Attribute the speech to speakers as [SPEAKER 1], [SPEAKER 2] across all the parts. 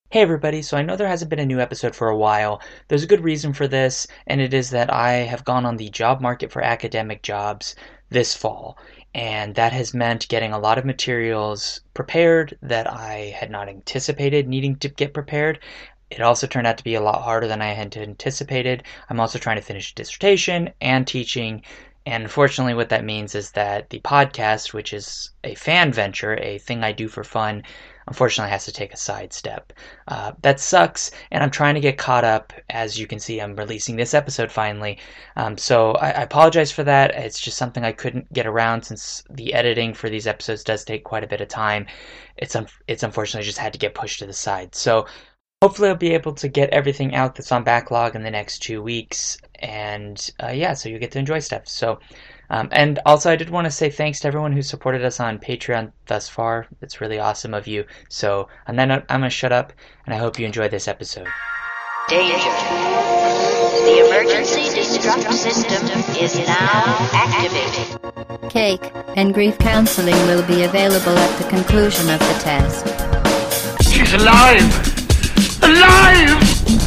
[SPEAKER 1] Hey everybody, so I know there hasn't been a new episode for a while. There's a good reason for this, and it is that I have gone on the job market for academic jobs this fall, and that has meant getting a lot of materials prepared that I had not anticipated needing to get prepared. It also turned out to be a lot harder than I had anticipated. I'm also trying to finish a dissertation and teaching, and unfortunately what that means is that the podcast, which is a fan venture, a thing I do for fun, unfortunately has to take a sidestep. That sucks, and I'm trying to get caught up. As you can see, I'm releasing this episode finally. So I apologize for that. It's just something I couldn't get around since the editing for these episodes does take quite a bit of time. It's unfortunately just had to get pushed to the side. So hopefully I'll be able to get everything out that's on backlog in the next 2 weeks. And so you get to enjoy stuff. So and also, I did want to say thanks to everyone who supported us on Patreon thus far. It's really awesome of you. So, on that note, I'm going to shut up, and I hope you enjoy this episode.
[SPEAKER 2] Danger. The emergency destruct system is now activated.
[SPEAKER 3] Cake and grief counseling will be available at the conclusion of the test.
[SPEAKER 4] She's alive! Alive!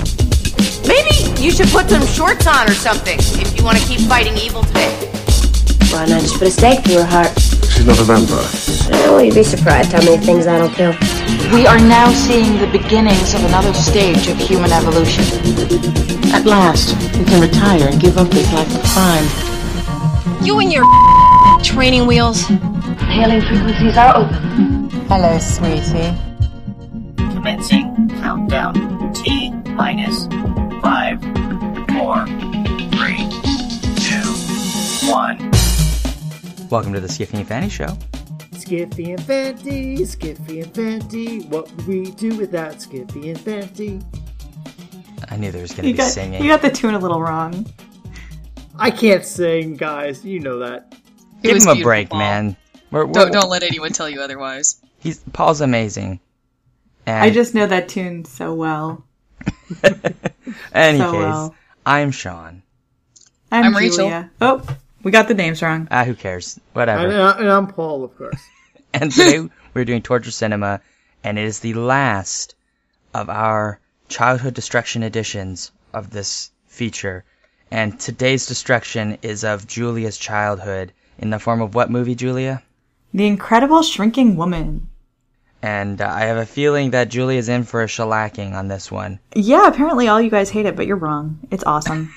[SPEAKER 5] Maybe you should put some shorts on or something if you want to keep fighting evil today.
[SPEAKER 6] Why not just put a stake through her heart?
[SPEAKER 4] She's not a vampire.
[SPEAKER 6] Oh, you'd be surprised how many things that'll kill.
[SPEAKER 7] We are now seeing the beginnings of another stage of human evolution. At last, we can retire and give up this life of crime.
[SPEAKER 5] You and your training wheels.
[SPEAKER 6] Hailing frequencies are open.
[SPEAKER 7] Hello, sweetie.
[SPEAKER 8] Commencing countdown. T minus 5, 4, 3, 2, 1.
[SPEAKER 1] Welcome to the Skiffy and Fanny Show.
[SPEAKER 9] Skiffy and Fanty, Skiffy and Fanty. What would we do without Skiffy and Fanty?
[SPEAKER 1] I knew there was going to be singing.
[SPEAKER 10] You got the tune a little wrong.
[SPEAKER 9] I can't sing, guys. You know that.
[SPEAKER 1] Give him a break, Paul. Man.
[SPEAKER 11] Don't let anyone tell you otherwise.
[SPEAKER 1] Paul's amazing. And
[SPEAKER 10] I just know that tune so well.
[SPEAKER 1] Any case, I'm Sean.
[SPEAKER 10] I'm
[SPEAKER 11] Rachel.
[SPEAKER 10] Julia. Oh, we got the names wrong.
[SPEAKER 1] Who cares? Whatever.
[SPEAKER 9] And I'm Paul, of course.
[SPEAKER 1] And today we're doing Torture Cinema, and it is the last of our childhood destruction editions of this feature. And today's destruction is of Julia's childhood in the form of what movie, Julia?
[SPEAKER 10] The Incredible Shrinking Woman.
[SPEAKER 1] And I have a feeling that Julia's in for a shellacking on this one.
[SPEAKER 10] Yeah, apparently all you guys hate it, but you're wrong. It's awesome.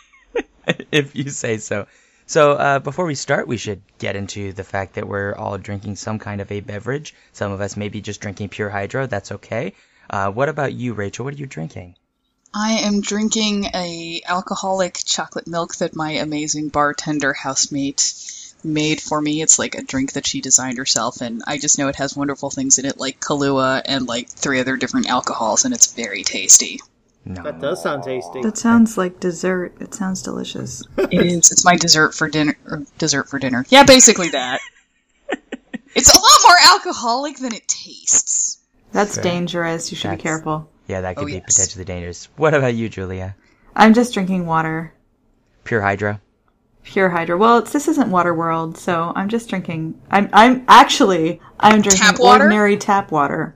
[SPEAKER 1] If you say so. So before we start, we should get into the fact that we're all drinking some kind of a beverage. Some of us may be just drinking pure hydro. That's okay. What about you, Rachel? What are you drinking?
[SPEAKER 11] I am drinking a alcoholic chocolate milk that my amazing bartender housemate made for me. It's like a drink that she designed herself, and I just know it has wonderful things in it, like Kahlua and like 3 other different alcohols, and it's very tasty.
[SPEAKER 1] No.
[SPEAKER 9] That does sound tasty.
[SPEAKER 10] That sounds like dessert. It sounds delicious.
[SPEAKER 11] It is. It's my dessert for dinner. Yeah, basically that. It's a lot more alcoholic than it tastes.
[SPEAKER 10] That's dangerous. You should be careful.
[SPEAKER 1] Yeah, that could be potentially dangerous. What about you, Julia?
[SPEAKER 10] I'm just drinking water.
[SPEAKER 1] Pure hydro?
[SPEAKER 10] Pure hydro. Well, this isn't Water World, so I'm just drinking. I'm drinking
[SPEAKER 11] tap water?
[SPEAKER 10] Ordinary tap water.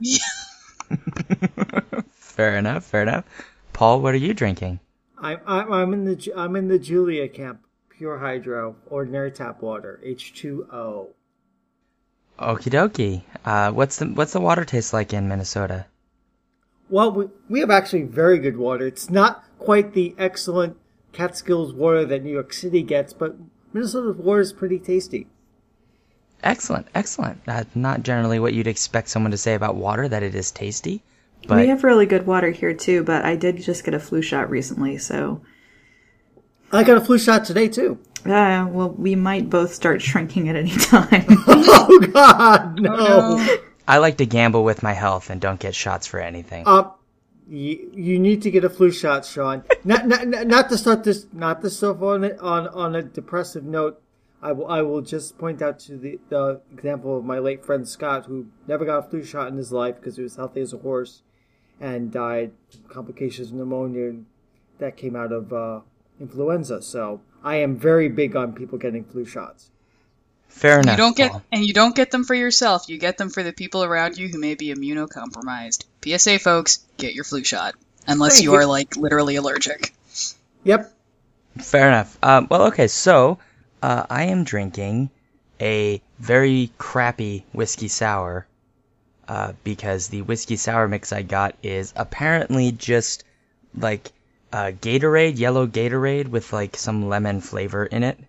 [SPEAKER 1] Fair enough. Paul, what are you drinking?
[SPEAKER 9] I'm in the Julia camp. Pure hydro, ordinary tap water, H2O.
[SPEAKER 1] Okie dokie. What's the water taste like in Minnesota?
[SPEAKER 9] Well, we have actually very good water. It's not quite the excellent Catskills water that New York City gets, but Minnesota's water is pretty tasty.
[SPEAKER 1] Excellent. Not generally what you'd expect someone to say about water, that it is tasty. But
[SPEAKER 10] we have really good water here, too, but I did just get a flu shot recently, so...
[SPEAKER 9] I got a flu shot today, too.
[SPEAKER 10] Well, we might both start shrinking at any time.
[SPEAKER 9] Oh, God, no.
[SPEAKER 11] Oh, no.
[SPEAKER 1] I like to gamble with my health and don't get shots for anything.
[SPEAKER 9] You need to get a flu shot, Sean. Not to start this, not to start on a depressive note. I will just point out to the example of my late friend Scott, who never got a flu shot in his life because he was healthy as a horse, and died from complications of pneumonia that came out of influenza. So I am very big on people getting flu shots.
[SPEAKER 1] Fair enough.
[SPEAKER 11] You don't get them for yourself. You get them for the people around you who may be immunocompromised. PSA, folks, get your flu shot. Unless you are, like, literally allergic.
[SPEAKER 9] Yep.
[SPEAKER 1] Fair enough. Well, okay, so I am drinking a very crappy whiskey sour because the whiskey sour mix I got is apparently just like Gatorade, yellow Gatorade with like some lemon flavor in it.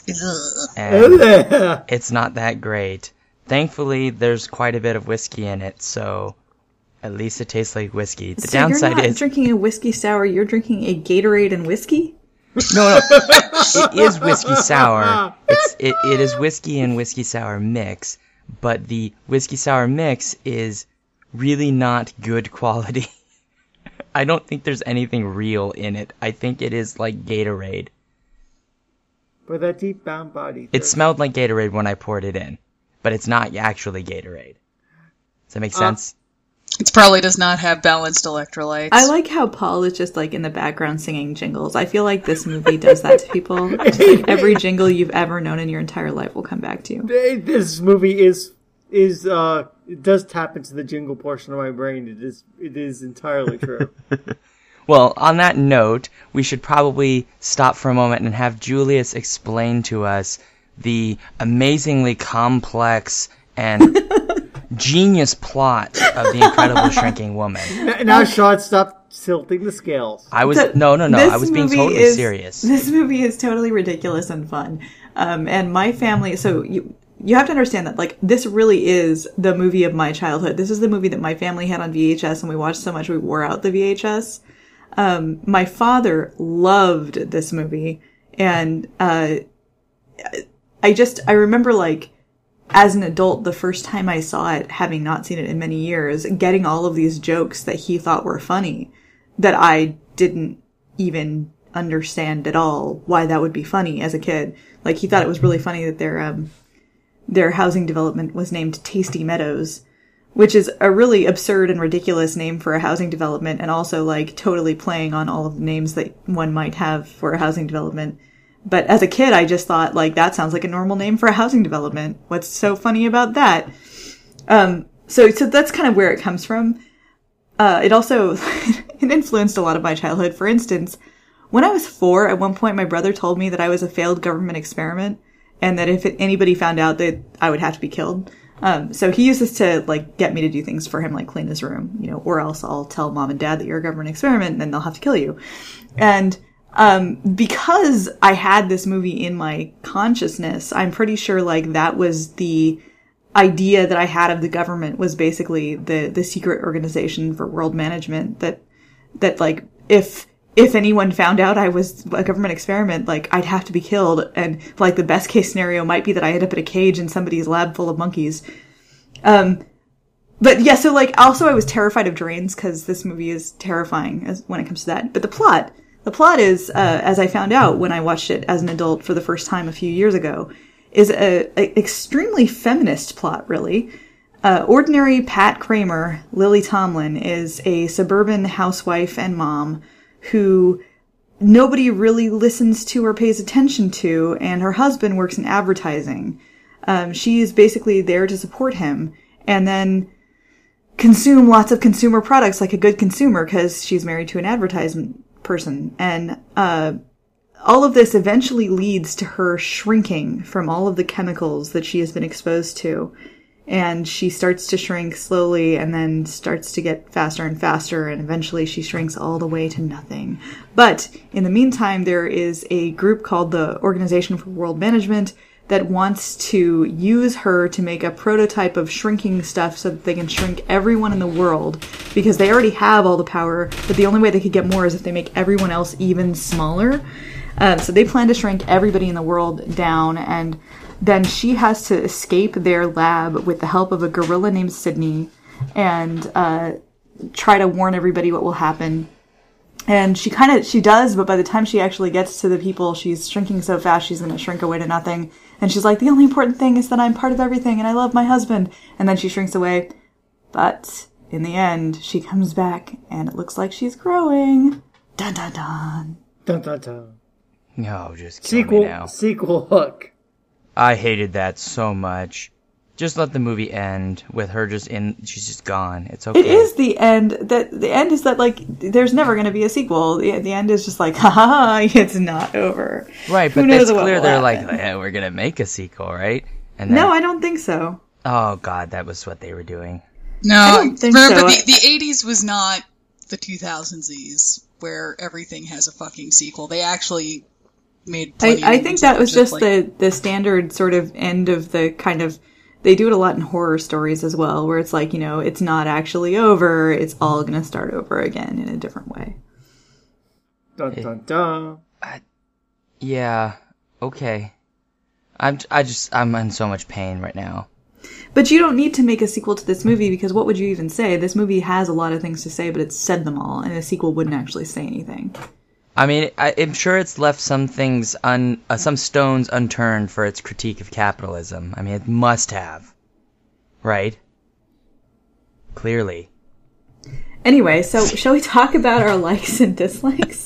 [SPEAKER 1] And it's not that great. Thankfully, there's quite a bit of whiskey in it, so at least it tastes like whiskey. The downside
[SPEAKER 10] you're not
[SPEAKER 1] is
[SPEAKER 10] drinking a whiskey sour, you're drinking a Gatorade and whiskey?
[SPEAKER 1] No, it is whiskey sour. It is whiskey and whiskey sour mix, but the whiskey sour mix is really not good quality. I don't think there's anything real in it. I think it is like Gatorade.
[SPEAKER 9] For that deep bound body.
[SPEAKER 1] It smelled like Gatorade when I poured it in, but it's not actually Gatorade. Does that make sense?
[SPEAKER 11] It probably does not have balanced electrolytes.
[SPEAKER 10] I like how Paul is just like in the background singing jingles. I feel like this movie does that to people. Just like every jingle you've ever known in your entire life will come back to you.
[SPEAKER 9] This movie it does tap into the jingle portion of my brain. It is entirely true.
[SPEAKER 1] Well, on that note, we should probably stop for a moment and have Julius explain to us the amazingly complex and genius plot of The Incredible Shrinking Woman.
[SPEAKER 9] Now, Sean, stop tilting the scales.
[SPEAKER 1] I was I was being totally serious.
[SPEAKER 10] This movie is totally ridiculous and fun. And my family, so you have to understand that, like, this really is the movie of my childhood. This is the movie that my family had on VHS, and we watched so much we wore out the VHS. My father loved this movie, and I remember, like, as an adult, the first time I saw it, having not seen it in many years, getting all of these jokes that he thought were funny, that I didn't even understand at all why that would be funny as a kid. Like, he thought it was really funny that their housing development was named Tasty Meadows, which is a really absurd and ridiculous name for a housing development, and also, like, totally playing on all of the names that one might have for a housing development. But as a kid, I just thought, like, that sounds like a normal name for a housing development. What's so funny about that? So that's kind of where it comes from. It also, it influenced a lot of my childhood. For instance, when I was 4, at one point my brother told me that I was a failed government experiment, and that if anybody found out that I would have to be killed. So he used this to, like, get me to do things for him, like clean his room, you know, or else I'll tell mom and dad that you're a government experiment and then they'll have to kill you. And because I had this movie in my consciousness, I'm pretty sure, like, that was the idea that I had of the government, was basically the secret organization for world management, that like, if anyone found out I was a government experiment, like, I'd have to be killed, and, like, the best case scenario might be that I end up in a cage in somebody's lab full of monkeys. But yeah, so, like, also I was terrified of drains, because this movie is terrifying when it comes to that. But the plot is, as I found out when I watched it as an adult for the first time a few years ago, is a extremely feminist plot, really. Ordinary Pat Kramer, Lily Tomlin, is a suburban housewife and mom who nobody really listens to or pays attention to, and her husband works in advertising. She is basically there to support him, and then consume lots of consumer products like a good consumer, because she's married to an advertisement person. And all of this eventually leads to her shrinking from all of the chemicals that she has been exposed to. And she starts to shrink slowly, and then starts to get faster and faster, and eventually she shrinks all the way to nothing. But in the meantime, there is a group called the Organization for World Management that wants to use her to make a prototype of shrinking stuff so that they can shrink everyone in the world, because they already have all the power, but the only way they could get more is if they make everyone else even smaller. So they plan to shrink everybody in the world down, and then she has to escape their lab with the help of a gorilla named Sydney, and try to warn everybody what will happen. And she does, but by the time she actually gets to the people, she's shrinking so fast she's going to shrink away to nothing. And she's like, the only important thing is that I'm part of everything and I love my husband. And then she shrinks away. But in the end, she comes back and it looks like she's growing. Dun dun dun.
[SPEAKER 9] Dun dun dun.
[SPEAKER 1] No, just kill me now.
[SPEAKER 9] Sequel hook.
[SPEAKER 1] I hated that so much. Just let the movie end with her she's just gone. It's okay.
[SPEAKER 10] It is the end. The end is that, like, there's never going to be a sequel. The end is just like, ha, it's not over.
[SPEAKER 1] Right, but it's clear they're like, we're going to make a sequel, right? And then,
[SPEAKER 10] no, I don't think so.
[SPEAKER 1] Oh, God, that was what they were doing.
[SPEAKER 11] No,
[SPEAKER 10] I don't think
[SPEAKER 11] remember,
[SPEAKER 10] so.
[SPEAKER 11] the 80s was not the 2000s where everything has a fucking sequel. They actually made plenty
[SPEAKER 10] I
[SPEAKER 11] of
[SPEAKER 10] think
[SPEAKER 11] movies
[SPEAKER 10] that
[SPEAKER 11] were
[SPEAKER 10] was just
[SPEAKER 11] like,
[SPEAKER 10] the standard sort of end of the kind of... They do it a lot in horror stories as well, where it's like, it's not actually over. It's all going to start over again in a different way.
[SPEAKER 9] Dun, dun, dun.
[SPEAKER 1] Yeah, okay. I'm in so much pain right now.
[SPEAKER 10] But you don't need to make a sequel to this movie, because what would you even say? This movie has a lot of things to say, but it's said them all, and a sequel wouldn't actually say anything.
[SPEAKER 1] I mean, I'm sure it's left some things some stones unturned for its critique of capitalism. I mean, it must have. Right? Clearly.
[SPEAKER 10] Anyway, so shall we talk about our likes and dislikes?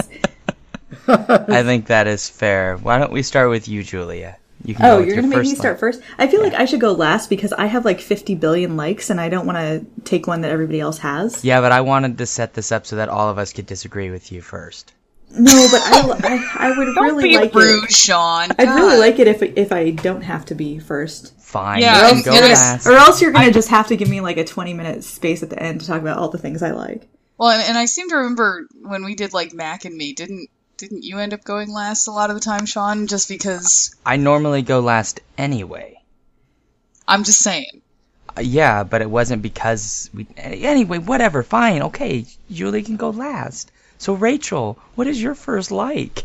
[SPEAKER 1] I think that is fair. Why don't we start with you, Julia? You can go with
[SPEAKER 10] you're going to make me start
[SPEAKER 1] like.
[SPEAKER 10] first? I feel like I should go last because I have like 50 billion likes and I don't want to take one that everybody else has.
[SPEAKER 1] Yeah, but I wanted to set this up so that all of us could disagree with you first.
[SPEAKER 10] No, but I would really like
[SPEAKER 11] rude,
[SPEAKER 10] it.
[SPEAKER 11] Sean.
[SPEAKER 10] I'd really like it if I don't have to be first.
[SPEAKER 1] Fine.
[SPEAKER 11] Yeah,
[SPEAKER 1] you can go last.
[SPEAKER 10] Or else you're going to just have to give me like a 20-minute space at the end to talk about all the things I like.
[SPEAKER 11] Well, and I seem to remember when we did like Mac and Me, didn't you end up going last a lot of the time, Sean? Just because
[SPEAKER 1] I normally go last anyway.
[SPEAKER 11] I'm just saying.
[SPEAKER 1] Yeah, but it wasn't because we... Anyway, whatever, fine, okay. Julie can go last. So, Rachel, what is your first like?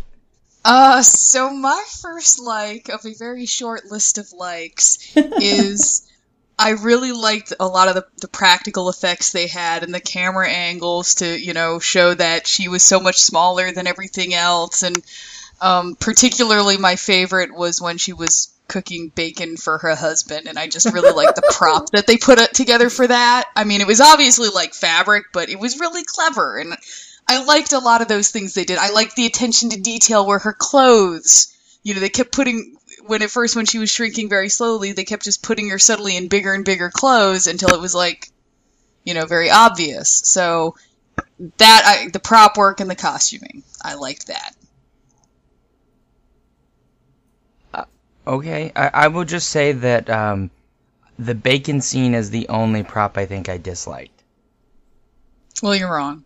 [SPEAKER 11] So my first like of a very short list of likes is I really liked a lot of the practical effects they had and the camera angles to, show that she was so much smaller than everything else. And particularly my favorite was when she was cooking bacon for her husband, and I just really liked the prop that they put together for that. I mean, it was obviously like fabric, but it was really clever, and I liked a lot of those things they did. I liked the attention to detail where her clothes, they kept putting, when she was shrinking very slowly, they kept just putting her subtly in bigger and bigger clothes until it was like, very obvious. So the prop work and the costuming, I liked that.
[SPEAKER 1] Okay, I will just say that the bacon scene is the only prop I think I disliked.
[SPEAKER 11] Well, you're wrong.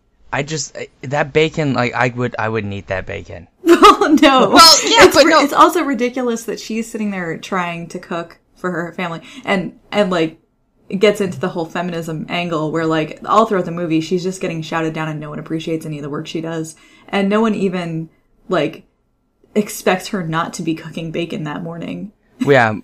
[SPEAKER 1] That bacon, like, I wouldn't eat that bacon.
[SPEAKER 10] Oh, no.
[SPEAKER 11] Well, yeah, but no.
[SPEAKER 10] It's also ridiculous that she's sitting there trying to cook for her family and like, it gets into the whole feminism angle where, like, all throughout the movie, she's just getting shouted down and no one appreciates any of the work she does. And no one even, like, expects her not to be cooking bacon that morning.
[SPEAKER 1] Yeah,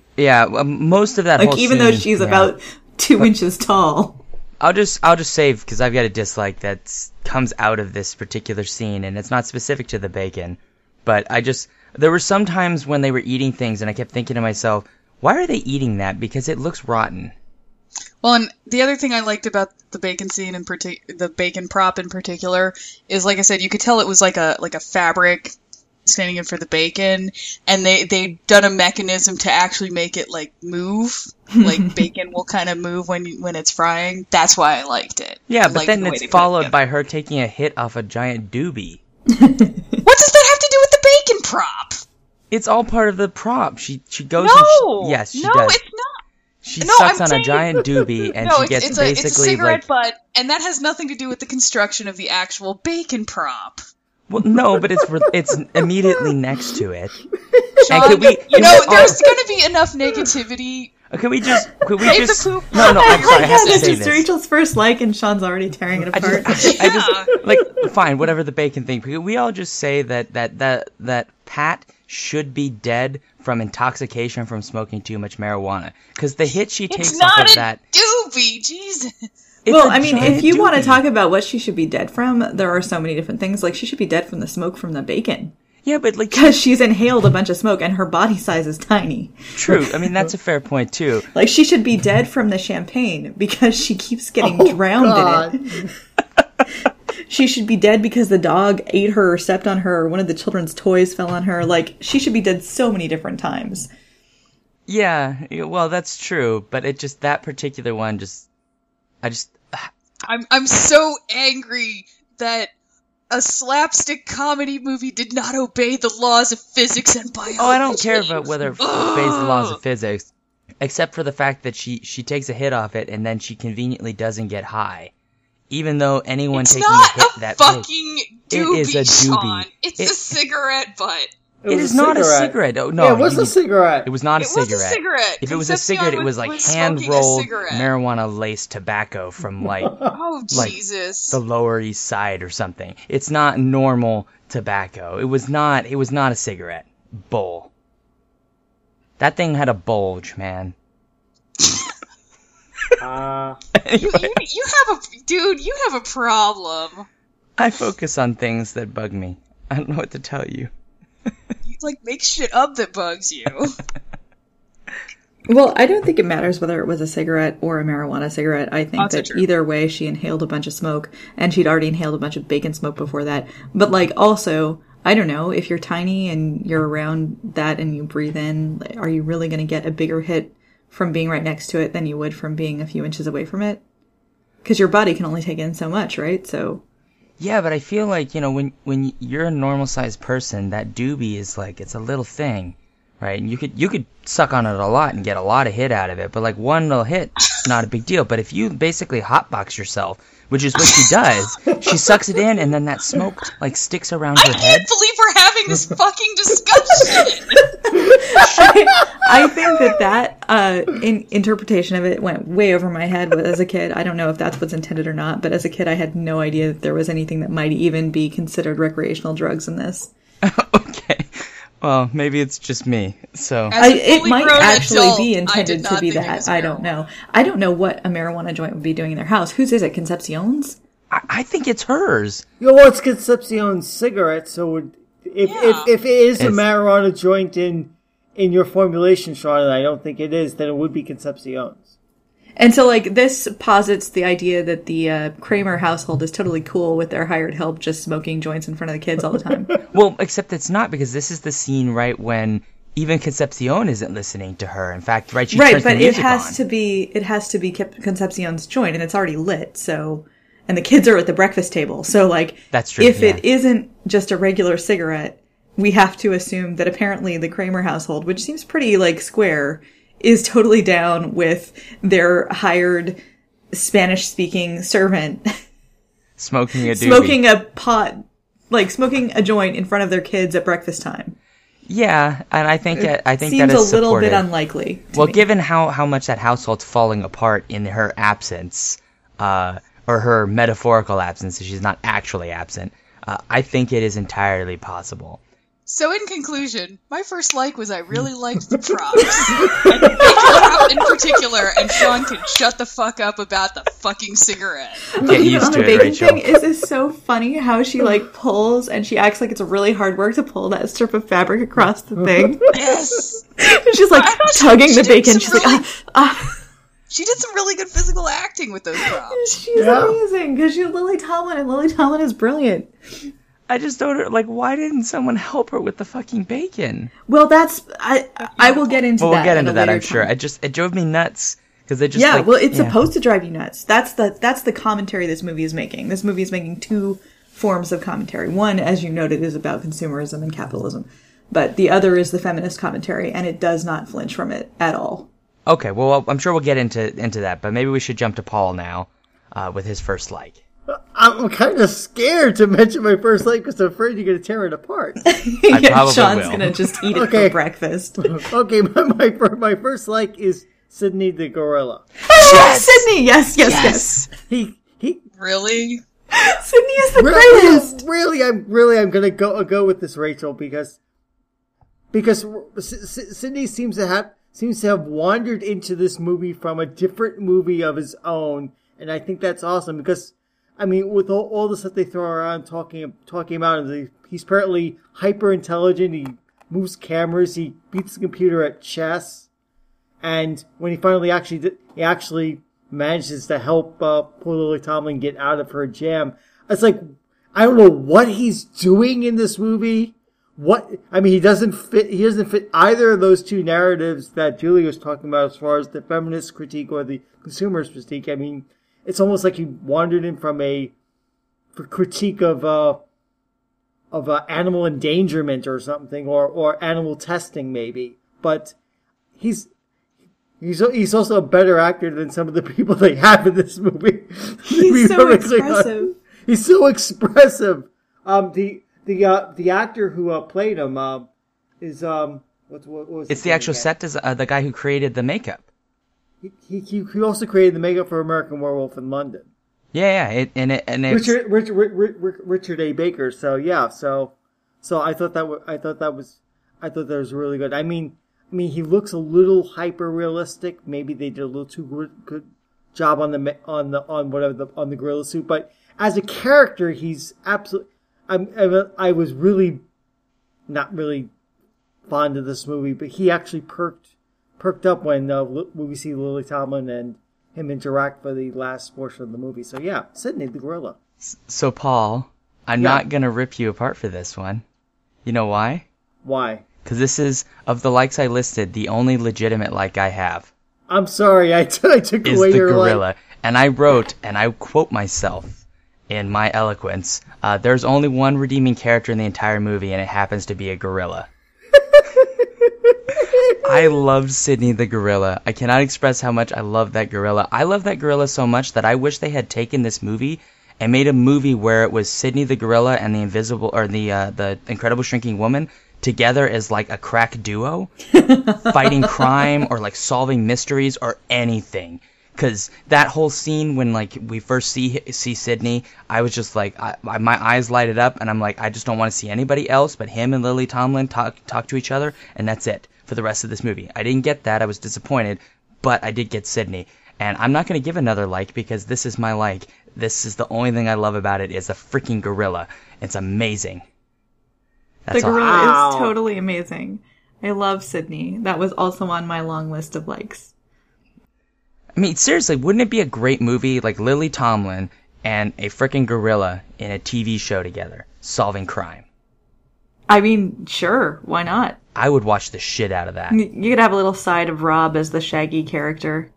[SPEAKER 1] most of that
[SPEAKER 10] like,
[SPEAKER 1] whole
[SPEAKER 10] even
[SPEAKER 1] scene,
[SPEAKER 10] though she's about 2 inches tall.
[SPEAKER 1] I'll just save, because I've got a dislike that comes out of this particular scene, and it's not specific to the bacon, but there were some times when they were eating things, and I kept thinking to myself, why are they eating that? Because it looks rotten.
[SPEAKER 11] Well, and the other thing I liked about the bacon scene the bacon prop in particular, is, like I said, you could tell it was like a fabric standing in for the bacon, and they'd done a mechanism to actually make it like move, like bacon will kind of move when it's frying. That's why I liked it.
[SPEAKER 1] Yeah, but then it's followed by her taking a hit off a giant doobie.
[SPEAKER 11] What does that have to do with the bacon prop?
[SPEAKER 1] It's all part of the prop. She goes yes, she does.
[SPEAKER 11] No, it's not.
[SPEAKER 1] She sucks on a giant doobie, and she gets basically
[SPEAKER 11] it's a cigarette
[SPEAKER 1] like...
[SPEAKER 11] butt, and that has nothing to do with the construction of the actual bacon prop.
[SPEAKER 1] Well, no, but it's immediately next to it.
[SPEAKER 11] Sean,
[SPEAKER 1] and
[SPEAKER 11] there's going to be enough negativity.
[SPEAKER 1] Can we just?
[SPEAKER 11] The poop.
[SPEAKER 1] No, I'm sorry. I have to say
[SPEAKER 10] this
[SPEAKER 1] this.
[SPEAKER 10] is Rachel's first like, and Sean's already tearing it apart.
[SPEAKER 1] I just like fine, whatever the bacon thing. We all just say that Pat should be dead from intoxication from smoking too much marijuana, because the hit she takes off of that.
[SPEAKER 11] Doobie, Jesus.
[SPEAKER 10] Well, I mean, if you want to talk about what she should be dead from, there are so many different things. Like, she should be dead from the smoke from the bacon.
[SPEAKER 1] Yeah, but like...
[SPEAKER 10] Because she's inhaled a bunch of smoke and her body size is tiny.
[SPEAKER 1] True. I mean, that's a fair point, too.
[SPEAKER 10] Like, she should be dead from the champagne because she keeps getting drowned in it. She should be dead because the dog ate her or stepped on her or one of the children's toys fell on her. Like, she should be dead so many different times.
[SPEAKER 1] Yeah, well, that's true, but that particular one
[SPEAKER 11] I'm so angry that a slapstick comedy movie did not obey the laws of physics and biology.
[SPEAKER 1] Oh, I don't care about whether it obeys the laws of physics, except for the fact that she takes a hit off it and then she conveniently doesn't get high. Even though anyone taking a hit that
[SPEAKER 11] fucking
[SPEAKER 1] big,
[SPEAKER 11] doobie,
[SPEAKER 1] it is a doobie.
[SPEAKER 11] Sean. It's a cigarette butt.
[SPEAKER 1] It is not a cigarette. Oh, no,
[SPEAKER 9] Yeah, it was a cigarette.
[SPEAKER 1] It was not a
[SPEAKER 11] It was a
[SPEAKER 1] cigarette.
[SPEAKER 11] cigarette.
[SPEAKER 1] If it was a cigarette, it was like
[SPEAKER 11] was smoking a
[SPEAKER 1] hand-rolled
[SPEAKER 11] cigarette.
[SPEAKER 1] marijuana-laced tobacco from
[SPEAKER 11] Oh,
[SPEAKER 1] like
[SPEAKER 11] Jesus.
[SPEAKER 1] the Lower East Side or something. It's not normal tobacco. It was not a cigarette. Bowl. That thing had a bulge, man.
[SPEAKER 11] You have a problem.
[SPEAKER 1] I focus on things that bug me. I don't know what to tell you.
[SPEAKER 11] You make shit up that bugs you.
[SPEAKER 10] Well, I don't think it matters whether it was a cigarette or a marijuana cigarette. I think that either way, she inhaled a bunch of smoke, and she'd already inhaled a bunch of bacon smoke before that. But also, I don't know, if you're tiny and you're around that and you breathe in, are you really going to get a bigger hit from being right next to it than you would from being a few inches away from it? Because your body can only take in so much, right? So.
[SPEAKER 1] Yeah, but I feel like, when you're a normal-sized person, that doobie is it's a little thing, right? And you could suck on it a lot and get a lot of hit out of it, but one little hit, not a big deal. But if you basically hotbox yourself, which is what she does, she sucks it in and then that smoke, sticks around her head.
[SPEAKER 11] I can't believe we're having this fucking discussion!
[SPEAKER 10] I think that interpretation of it went way over my head as a kid. I don't know if that's what's intended or not, but as a kid I had no idea that there was anything that might even be considered recreational drugs in this.
[SPEAKER 1] Okay. Well, maybe it's just me. So
[SPEAKER 10] it might actually be intended to be that. I don't know. I don't know what a marijuana joint would be doing in their house. Whose is it? Concepcion's?
[SPEAKER 1] I think it's hers.
[SPEAKER 9] Well, it's Concepcion's cigarette, so if it is a marijuana joint in your formulation, Sean, and I don't think it is, then it would be Concepcion's.
[SPEAKER 10] And so, this posits the idea that the Kramer household is totally cool with their hired help just smoking joints in front of the kids all the time.
[SPEAKER 1] Well, except it's not, because this is the scene right when even Concepcion isn't listening to her. In fact, she turns the music on. It
[SPEAKER 10] has to be Concepcion's joint, and it's already lit, so... And the kids are at the breakfast table, so,
[SPEAKER 1] That's true,
[SPEAKER 10] if it isn't just a regular cigarette, we have to assume that apparently the Kramer household, which seems pretty, square... is totally down with their hired Spanish-speaking servant
[SPEAKER 1] smoking a doobie.
[SPEAKER 10] Smoking a pot, smoking a joint in front of their kids at breakfast time.
[SPEAKER 1] Yeah, and I think that is
[SPEAKER 10] seems a little
[SPEAKER 1] supported.
[SPEAKER 10] bit unlikely.
[SPEAKER 1] Well, given how much that household's falling apart in her absence, or her metaphorical absence, she's not actually absent, I think it is entirely possible.
[SPEAKER 11] So in conclusion, my first was I really liked the props. And the bacon prop in particular, and Sean can shut the fuck up about the fucking cigarette.
[SPEAKER 1] Get used to it, Rachel.
[SPEAKER 10] Thing is so funny how she pulls and she acts like it's really hard work to pull that strip of fabric across the thing.
[SPEAKER 11] Yes!
[SPEAKER 10] She's tugging the bacon. She's
[SPEAKER 11] really, she did some really good physical acting with those props.
[SPEAKER 10] She's amazing because she's Lily Tomlin, and Lily Tomlin is brilliant.
[SPEAKER 1] I just don't why didn't someone help her with the fucking bacon?
[SPEAKER 10] Well, I will get into that.
[SPEAKER 1] We'll get into that, I'm
[SPEAKER 10] time.
[SPEAKER 1] sure. It drove me nuts because they just
[SPEAKER 10] it's supposed to drive you nuts. That's the commentary this movie is making. This movie is making two forms of commentary. One, as you noted, is about consumerism and capitalism, but the other is the feminist commentary, and it does not flinch from it at all.
[SPEAKER 1] Okay, well, I'm sure we'll get into that, but maybe we should jump to Paul now with his first like.
[SPEAKER 9] I'm kind of scared to mention my first like because I'm afraid you're going to tear it apart.
[SPEAKER 1] I probably
[SPEAKER 10] Sean's
[SPEAKER 1] will.
[SPEAKER 10] going to just eat it for breakfast.
[SPEAKER 9] Okay, my first like is Sydney the gorilla.
[SPEAKER 10] Yes! Sydney! Yes.
[SPEAKER 9] He
[SPEAKER 11] really?
[SPEAKER 10] Sydney is the greatest.
[SPEAKER 9] Really, I'm going to go with this, Rachel, because Sydney seems to have wandered into this movie from a different movie of his own, and I think that's awesome because. I mean, with all the stuff they throw around talking about him, he's apparently hyper intelligent. He moves cameras. He beats the computer at chess, and when he actually manages to help poor Lily Tomlin get out of her jam. It's I don't know what he's doing in this movie, he doesn't fit either of those two narratives that Julie was talking about as far as the feminist critique or the consumerist critique. I mean, it's almost like he wandered in from a critique of animal endangerment or something, or animal testing maybe. But he's also a better actor than some of the people they have in this movie.
[SPEAKER 10] He's so expressive.
[SPEAKER 9] He's so expressive. The actor who played him is what was
[SPEAKER 1] it's the actual set the guy who created the makeup.
[SPEAKER 9] He also created the makeup for American Werewolf in London.
[SPEAKER 1] Yeah, it's
[SPEAKER 9] Richard A. Baker. So yeah, so I thought that was really good. I mean, he looks a little hyper realistic. Maybe they did a little too good job on the gorilla suit, but as a character, he's absolutely. I was really not really fond of this movie, but he actually perked up when we see Lily Tomlin and him interact for the last portion of the movie. So yeah, Sydney the gorilla.
[SPEAKER 1] So Paul, I'm not gonna rip you apart for this one. You know why?
[SPEAKER 9] Why?
[SPEAKER 1] Because this is, of the likes I listed, the only legitimate like I have.
[SPEAKER 9] I'm sorry, I took away your
[SPEAKER 1] gorilla.
[SPEAKER 9] like.
[SPEAKER 1] And I wrote, and I quote myself in my eloquence, there's only one redeeming character in the entire movie, and it happens to be a gorilla. I loved Sydney the gorilla. I cannot express how much I love that gorilla. I love that gorilla so much that I wish they had taken this movie and made a movie where it was Sydney the gorilla and the Incredible Shrinking Woman together as like a crack duo, fighting crime or like solving mysteries or anything. Because that whole scene when like we first see Sydney, I was just like, my eyes lighted up, and I'm like, I just don't want to see anybody else but him and Lily Tomlin talk to each other, and that's it for the rest of this movie. I didn't get that. I was disappointed, but I did get Sydney. And I'm not going to give another like, because this is my like. This is the only thing I love about it, is the freaking gorilla. It's amazing.
[SPEAKER 10] The gorilla is totally amazing. I love Sydney. That was also on my long list of likes.
[SPEAKER 1] I mean, seriously, wouldn't it be a great movie, like Lily Tomlin and a freaking gorilla in a TV show together, solving crime?
[SPEAKER 10] I mean, sure, why not?
[SPEAKER 1] I would watch the shit out of that.
[SPEAKER 10] You could have a little side of Rob as the Shaggy character.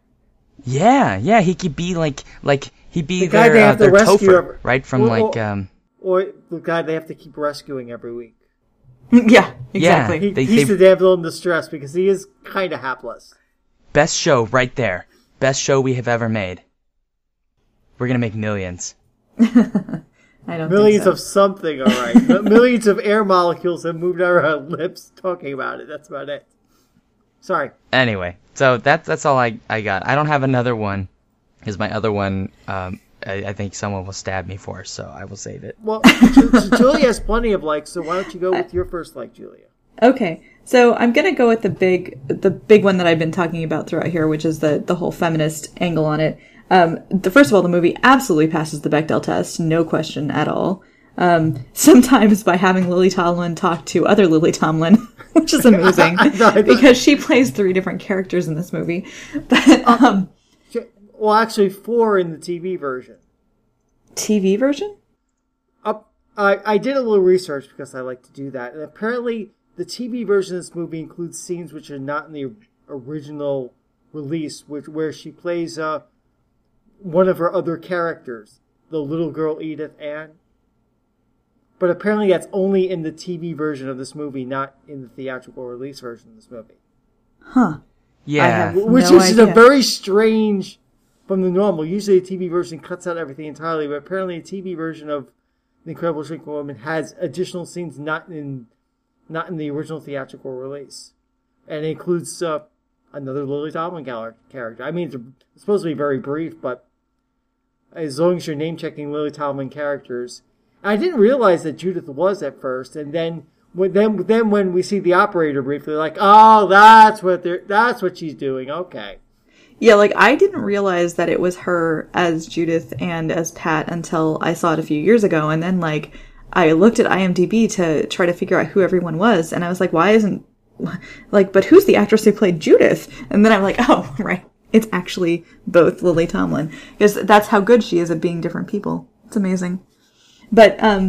[SPEAKER 1] Yeah, he could be like he'd be
[SPEAKER 9] the guy they have to rescue
[SPEAKER 1] Topher, right? From
[SPEAKER 9] or the guy they have to keep rescuing every week.
[SPEAKER 10] Yeah, exactly.
[SPEAKER 1] Yeah,
[SPEAKER 9] he's the damsel in distress because he is kind of hapless.
[SPEAKER 1] Best show right there. Best show we have ever made. We're gonna make millions.
[SPEAKER 10] I don't
[SPEAKER 9] millions
[SPEAKER 10] think so.
[SPEAKER 9] Of something, all right. Millions of air molecules have moved out of our lips talking about it. That's about it. Sorry.
[SPEAKER 1] Anyway, so that's all I got. I don't have another one, because my other one, I think someone will stab me for, so I will save it.
[SPEAKER 9] Well, Julia has plenty of likes, so why don't you go with your first like, Julia?
[SPEAKER 10] Okay, so I'm gonna go with the big one that I've been talking about throughout here, which is the whole feminist angle on it. First of all, the movie absolutely passes the Bechdel test, no question at all. Sometimes by having Lily Tomlin talk to other Lily Tomlin, which is amazing, because she plays 3 different characters in this movie. But,
[SPEAKER 9] well, actually 4 in the TV version.
[SPEAKER 10] TV version?
[SPEAKER 9] I did a little research because I like to do that, and apparently the TV version of this movie includes scenes which are not in the original release, where she plays one of her other characters, the little girl Edith Ann. But apparently that's only in the TV version of this movie, not in the theatrical release version of this movie.
[SPEAKER 10] Huh.
[SPEAKER 1] Yeah.
[SPEAKER 9] Which is a very strange from the normal. Usually a TV version cuts out everything entirely, but apparently a TV version of The Incredible Shrinking Woman has additional scenes not in the original theatrical release. And it includes another Lily Tomlin character. I mean, it's supposed to be very brief, but as long as you're name-checking Lily Tomlin characters. I didn't realize that Judith was at first, and then when we see the operator briefly, like, oh, that's what she's doing. Okay.
[SPEAKER 10] Yeah, like, I didn't realize that it was her as Judith and as Pat until I saw it a few years ago, and then, like, I looked at IMDb to try to figure out who everyone was, and I was like, but who's the actress who played Judith? And then I'm like, oh, right. It's actually both Lily Tomlin. Because that's how good she is at being different people. It's amazing. But,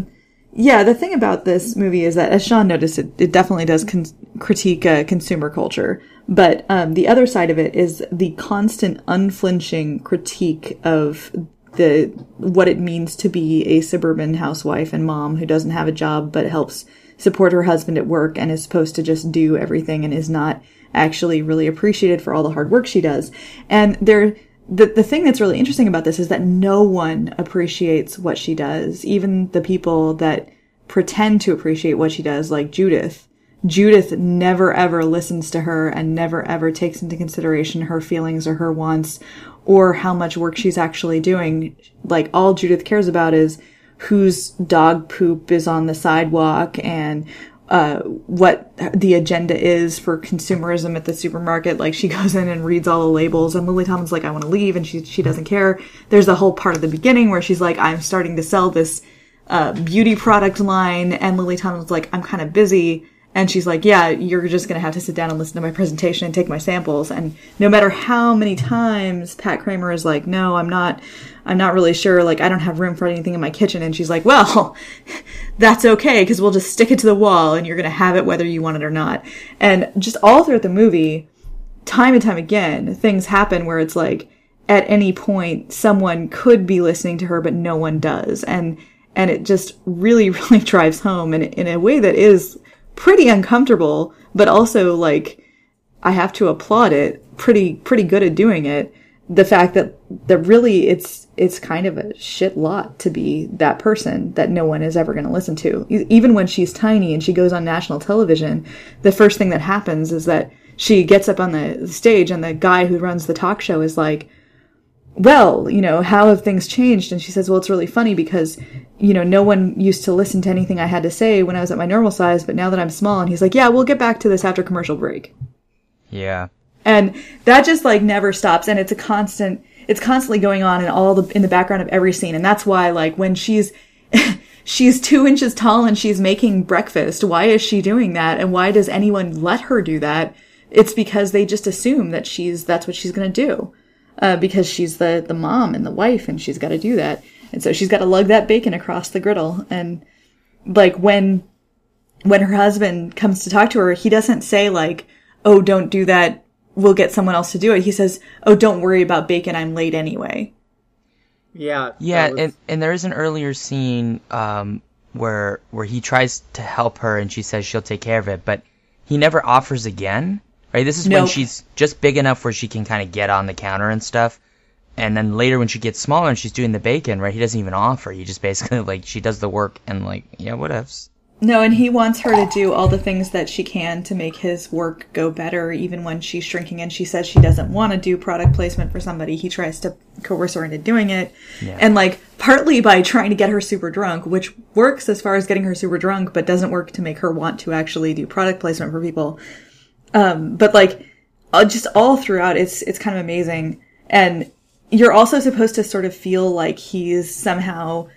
[SPEAKER 10] Yeah, the thing about this movie is that, as Sean noticed, it definitely does critique consumer culture. But the other side of it is the constant, unflinching critique of what it means to be a suburban housewife and mom who doesn't have a job but helps support her husband at work and is supposed to just do everything and is not actually really appreciated for all the hard work she does. And the thing that's really interesting about this is that no one appreciates what she does. Even the people that pretend to appreciate what she does, like Judith. Judith never ever listens to her and never ever takes into consideration her feelings or her wants or how much work she's actually doing. Like, all Judith cares about is whose dog poop is on the sidewalk and what the agenda is for consumerism at the supermarket. Like, she goes in and reads all the labels, and Lily Tomlin's like, I want to leave, and she doesn't care. There's a whole part at the beginning where she's like, I'm starting to sell this beauty product line, and Lily Tomlin's like, I'm kind of busy. And she's like, yeah, you're just going to have to sit down and listen to my presentation and take my samples. And no matter how many times Pat Kramer is like, no, I'm not really sure. Like, I don't have room for anything in my kitchen. And she's like, well, that's okay, because we'll just stick it to the wall and you're going to have it whether you want it or not. And just all throughout the movie, time and time again, things happen where it's like, at any point, someone could be listening to her, but no one does. And it just really, really drives home in a way that is pretty uncomfortable, but also, like, I have to applaud it. Pretty good at doing it. The fact that really it's kind of a shit lot to be that person that no one is ever going to listen to. Even when she's tiny and she goes on national television, the first thing that happens is that she gets up on the stage and the guy who runs the talk show is like, well, you know, how have things changed? And she says, well, it's really funny because, you know, no one used to listen to anything I had to say when I was at my normal size, but now that I'm small. And he's like, yeah, we'll get back to this after commercial break.
[SPEAKER 1] Yeah.
[SPEAKER 10] And that just, like, never stops. And it's constantly going on in the background of every scene. And that's why, like, when she's 2 inches tall and she's making breakfast, why is she doing that? And why does anyone let her do that? It's because they just assume that that's what she's going to do. Because she's the mom and the wife, and she's got to do that. And so she's got to lug that bacon across the griddle. And, like, when her husband comes to talk to her, he doesn't say, like, oh, don't do that, we'll get someone else to do it. He says, oh, don't worry about bacon, I'm late anyway.
[SPEAKER 9] Yeah.
[SPEAKER 1] Yeah, and there is an earlier scene where he tries to help her, and she says she'll take care of it, but he never offers again. Right, this is when she's just big enough where she can kind of get on the counter and stuff. And then later when she gets smaller and she's doing the bacon, right, he doesn't even offer. He just basically, like, she does the work and, like, yeah, whatevs.
[SPEAKER 10] No, and he wants her to do all the things that she can to make his work go better, even when she's shrinking and she says she doesn't want to do product placement for somebody. He tries to coerce her into doing it. Yeah. And, like, partly by trying to get her super drunk, which works as far as getting her super drunk, but doesn't work to make her want to actually do product placement for people. But, like, just all throughout, it's kind of amazing. And you're also supposed to sort of feel like he's somehow,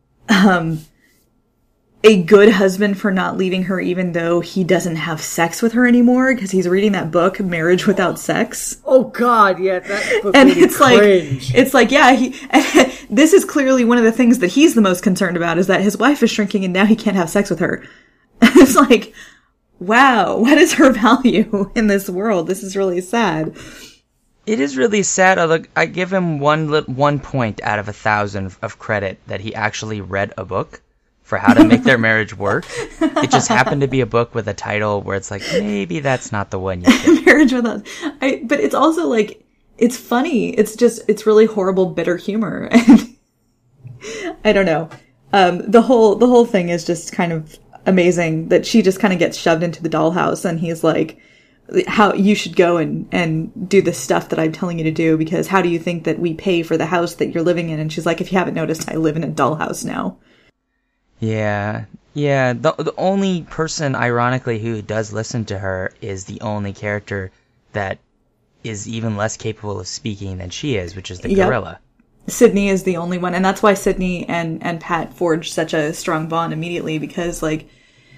[SPEAKER 10] a good husband for not leaving her even though he doesn't have sex with her anymore, because he's reading that book, Marriage Without Sex.
[SPEAKER 9] Oh God, yeah, that book
[SPEAKER 10] and
[SPEAKER 9] made me cringe.
[SPEAKER 10] It's like, yeah, this is clearly one of the things that he's the most concerned about, is that his wife is shrinking and now he can't have sex with her. It's like, wow, what is her value in this world? This is really sad.
[SPEAKER 1] It is really sad. Although I give him 1 point out of 1,000 of credit that he actually read a book for how to make their marriage work. It just happened to be a book with a title where it's like, maybe that's not the one you picked.
[SPEAKER 10] Marriage Without. But it's also like, it's funny. It's really horrible, bitter humor. And I don't know. The whole thing is just kind of amazing, that she just kind of gets shoved into the dollhouse and he's like, how you should go and do the stuff that I'm telling you to do, because how do you think that we pay for the house that you're living in? And she's like, if you haven't noticed, I live in a dollhouse now.
[SPEAKER 1] Yeah. The only person, ironically, who does listen to her is the only character that is even less capable of speaking than she is, which is the gorilla.
[SPEAKER 10] Sydney is the only one, and that's why Sydney and Pat forged such a strong bond immediately, because, like,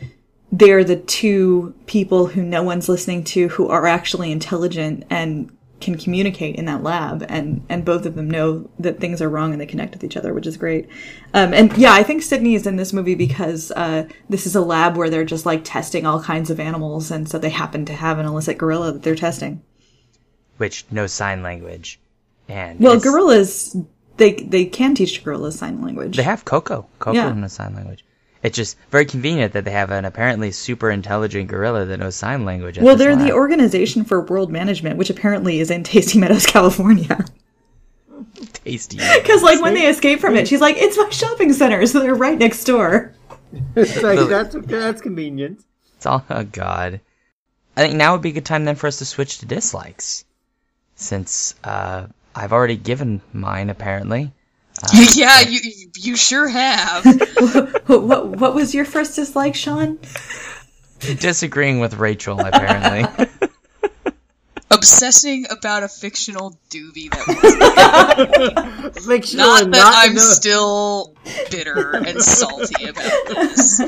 [SPEAKER 10] they're the two people who no one's listening to, who are actually intelligent and can communicate in that lab, and both of them know that things are wrong and they connect with each other, which is great. And yeah, I think Sydney is in this movie because this is a lab where they're just like testing all kinds of animals, and so they happen to have an illicit gorilla that they're testing.
[SPEAKER 1] Which knows sign language. And
[SPEAKER 10] well, gorillas, they can teach gorillas sign language.
[SPEAKER 1] They have Coco. Coco
[SPEAKER 10] Yeah.
[SPEAKER 1] knows sign language. It's just very convenient that they have an apparently super intelligent gorilla that knows sign language.
[SPEAKER 10] Well, they're the Organization for World Management, which apparently is in Tasty Meadows, California.
[SPEAKER 1] Tasty.
[SPEAKER 10] Because, like, when they escape from it, she's like, it's my shopping center, so they're right next door.
[SPEAKER 9] It's like, that's convenient.
[SPEAKER 1] It's all, oh god. I think now would be a good time then for us to switch to dislikes. Since I've already given mine, apparently.
[SPEAKER 11] Yeah, you sure have.
[SPEAKER 10] What was your first dislike, Sean?
[SPEAKER 1] Disagreeing with Rachel, apparently.
[SPEAKER 11] Obsessing about a fictional doobie that was
[SPEAKER 9] fictional,
[SPEAKER 11] not
[SPEAKER 9] and
[SPEAKER 11] that
[SPEAKER 9] not
[SPEAKER 11] I'm
[SPEAKER 9] enough.
[SPEAKER 11] still bitter and salty about this.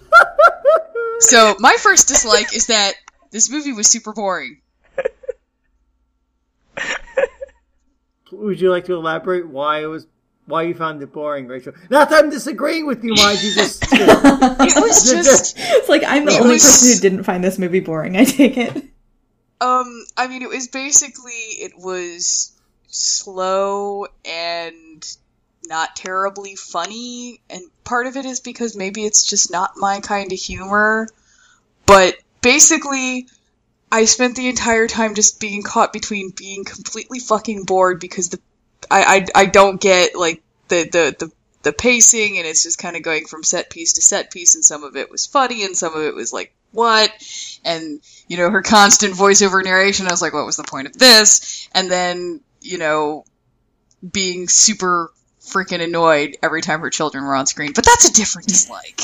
[SPEAKER 11] So my first dislike is that this movie was super boring.
[SPEAKER 9] Would you like to elaborate why you found it boring, Rachel? Not that I'm disagreeing with you, mind you. Just
[SPEAKER 11] it was just.
[SPEAKER 10] It's like I'm the only person who didn't find this movie boring. I take it.
[SPEAKER 11] I mean, it was slow and not terribly funny, and part of it is because maybe it's just not my kind of humor, but basically, I spent the entire time just being caught between being completely fucking bored because I don't get, like, the pacing, and it's just kind of going from set piece to set piece, and some of it was funny, and some of it was like, what? And, you know, her constant voiceover narration, I was like, what was the point of this? And then, you know, being super freaking annoyed every time her children were on screen. But that's a different dislike.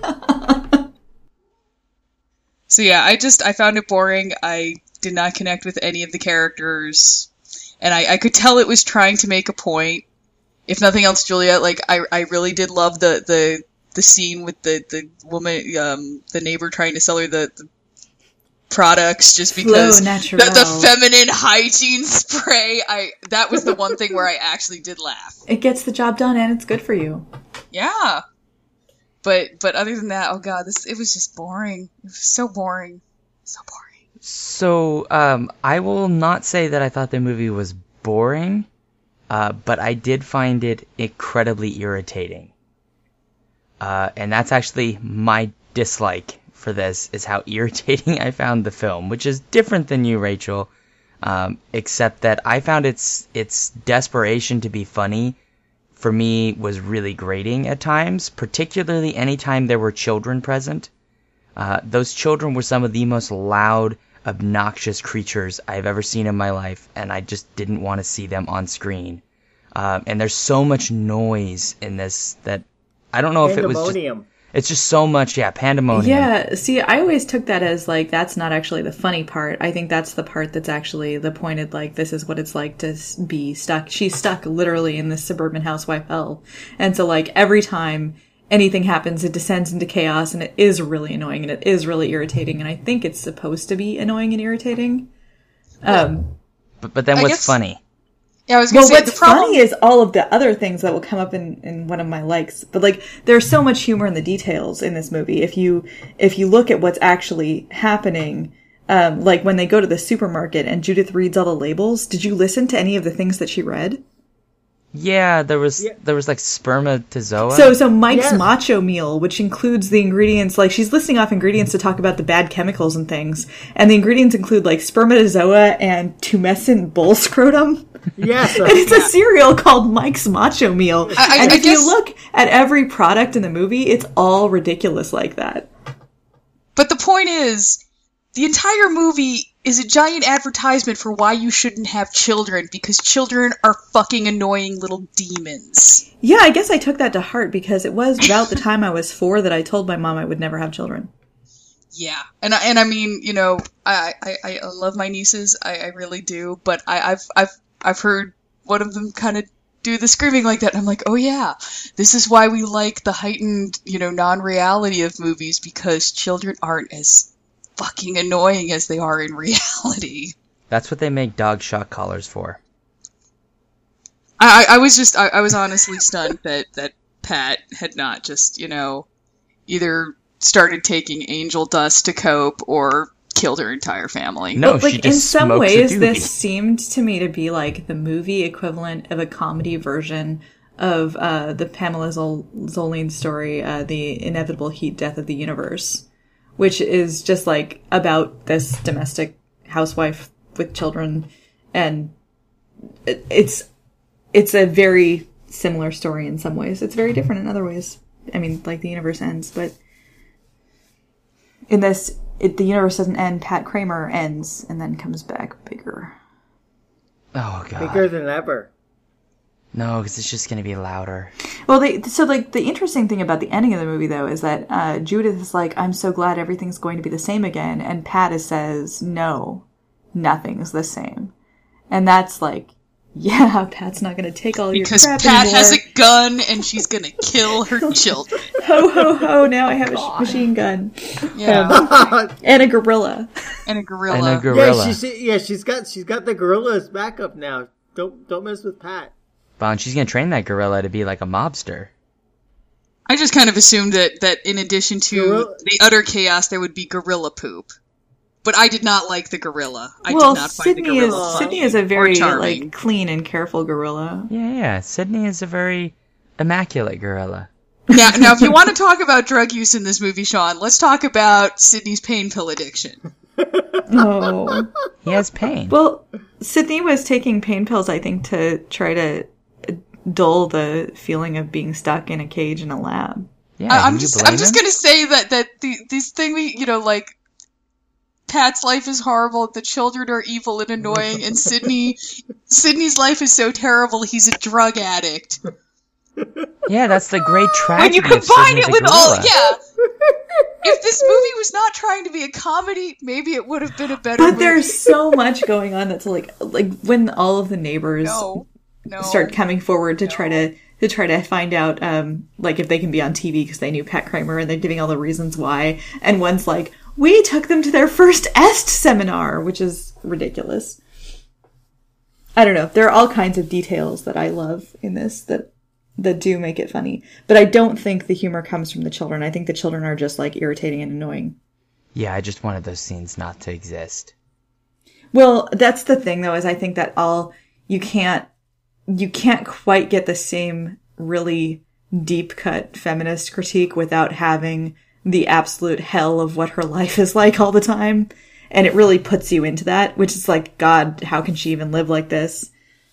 [SPEAKER 11] So yeah, I found it boring. I did not connect with any of the characters. And I could tell it was trying to make a point. If nothing else, Julia, like, I really did love the scene with the woman, the neighbor trying to sell her the products just because the feminine hygiene spray, that was the one thing where I actually did laugh.
[SPEAKER 10] It gets the job done and it's good for you.
[SPEAKER 11] Yeah. But other than that, oh god, it was just boring. It was so boring. So boring.
[SPEAKER 1] So, I will not say that I thought the movie was boring, but I did find it incredibly irritating. And that's actually my dislike for this, is how irritating I found the film, which is different than you, Rachel, except that I found its desperation to be funny, for me, was really grating at times, particularly anytime there were children present. Those children were some of the most loud, obnoxious creatures I've ever seen in my life, and I just didn't want to see them on screen. And there's so much noise in this that I don't know if it was just... It's just so much, pandemonium.
[SPEAKER 10] Yeah, see, I always took that as, like, that's not actually the funny part. I think that's the part that's actually the pointed, like, this is what it's like to be stuck. She's stuck literally in this suburban housewife hell. And so, like, every time anything happens, it descends into chaos, and it is really annoying, and it is really irritating, and I think it's supposed to be annoying and irritating.
[SPEAKER 1] But then what's funny?
[SPEAKER 11] Yeah, I was gonna say,
[SPEAKER 10] what's funny is all of the other things that will come up in one of my likes. But, like, there's so much humor in the details in this movie. If you look at what's actually happening, like when they go to the supermarket and Judith reads all the labels, did you listen to any of the things that she read?
[SPEAKER 1] Yeah, there was like spermatozoa.
[SPEAKER 10] So Mike's Macho Meal, which includes the ingredients, like, she's listing off ingredients to talk about the bad chemicals and things, and the ingredients include, like, spermatozoa and tumescent bull scrotum.
[SPEAKER 9] Yes,
[SPEAKER 10] and it's a cereal called Mike's Macho Meal. And if you look at every product in the movie, it's all ridiculous like that.
[SPEAKER 11] But the point is, the entire movie is a giant advertisement for why you shouldn't have children, because children are fucking annoying little demons.
[SPEAKER 10] Yeah, I guess I took that to heart, because it was about the time I was 4 that I told my mom I would never have children.
[SPEAKER 11] Yeah, and I mean, you know, I love my nieces, I really do, but I've heard one of them kind of do the screaming like that, and I'm like, oh yeah, this is why we like the heightened, you know, non-reality of movies, because children aren't as fucking annoying as they are in reality.
[SPEAKER 1] That's what they make dog shock collars for.
[SPEAKER 11] I was honestly stunned that Pat had not just, either started taking angel dust to cope or killed her entire family.
[SPEAKER 1] No,
[SPEAKER 10] but,
[SPEAKER 1] she just
[SPEAKER 10] in some
[SPEAKER 1] smokes a
[SPEAKER 10] ways,
[SPEAKER 1] doobie.
[SPEAKER 10] this seemed to me to be like the movie equivalent of a comedy version of the Pamela Zolene story, The Inevitable Heat Death of the Universe, which is just like about this domestic housewife with children, and it's a very similar story in some ways. It's very different in other ways. I mean, like the universe ends, but in this, the universe doesn't end. Pat Kramer ends and then comes back bigger.
[SPEAKER 1] Oh, God.
[SPEAKER 9] Bigger than ever.
[SPEAKER 1] No, because it's just going to be louder.
[SPEAKER 10] Well, the interesting thing about the ending of the movie, though, is that Judith is like, I'm so glad everything's going to be the same again. And Pat says, no, nothing's the same. And that's like, yeah, Pat's not going to take all your crap
[SPEAKER 11] Because Pat
[SPEAKER 10] anymore.
[SPEAKER 11] has a gun and she's going to kill her children.
[SPEAKER 10] Ho, ho, ho, now I have a machine gun.
[SPEAKER 11] Yeah.
[SPEAKER 10] And a gorilla.
[SPEAKER 11] And a gorilla.
[SPEAKER 1] And a gorilla.
[SPEAKER 9] She's got the gorilla's backup now. Don't mess with Pat.
[SPEAKER 1] Well, and she's going to train that gorilla to be like a mobster.
[SPEAKER 11] I just kind of assumed that in addition to the utter chaos, there would be gorilla poop. But I did not like the gorilla. I did not find the gorilla.
[SPEAKER 10] Sydney is a very like clean and careful gorilla.
[SPEAKER 1] Yeah. Sydney is a very immaculate gorilla.
[SPEAKER 11] Now, if you want to talk about drug use in this movie, Sean, let's talk about Sydney's pain pill addiction.
[SPEAKER 10] Oh.
[SPEAKER 1] He has pain.
[SPEAKER 10] Well, Sydney was taking pain pills, I think, to try to dull the feeling of being stuck in a cage in a lab.
[SPEAKER 1] Yeah,
[SPEAKER 11] I'm just gonna say that this thing, like, Pat's life is horrible, the children are evil and annoying, and Sydney's life is so terrible, he's a drug addict.
[SPEAKER 1] Yeah, that's the great tragedy.
[SPEAKER 11] When you combine it with
[SPEAKER 1] gorilla.
[SPEAKER 11] if this movie was not trying to be a comedy, maybe it would have been a better movie.
[SPEAKER 10] But there's so much going on that's like when all of the neighbors start coming forward to try to find out like if they can be on TV because they knew Pat Kramer, and they're giving all the reasons why, and one's like, we took them to their first EST seminar, which is ridiculous. I don't know. There are all kinds of details that I love in this that do make it funny. But I don't think the humor comes from the children. I think the children are just like irritating and annoying.
[SPEAKER 1] Yeah, I just wanted those scenes not to exist.
[SPEAKER 10] Well, that's the thing though, is I think that you can't quite get the same really deep cut feminist critique without having the absolute hell of what her life is like all the time. And it really puts you into that, which is like, God, how can she even live like this?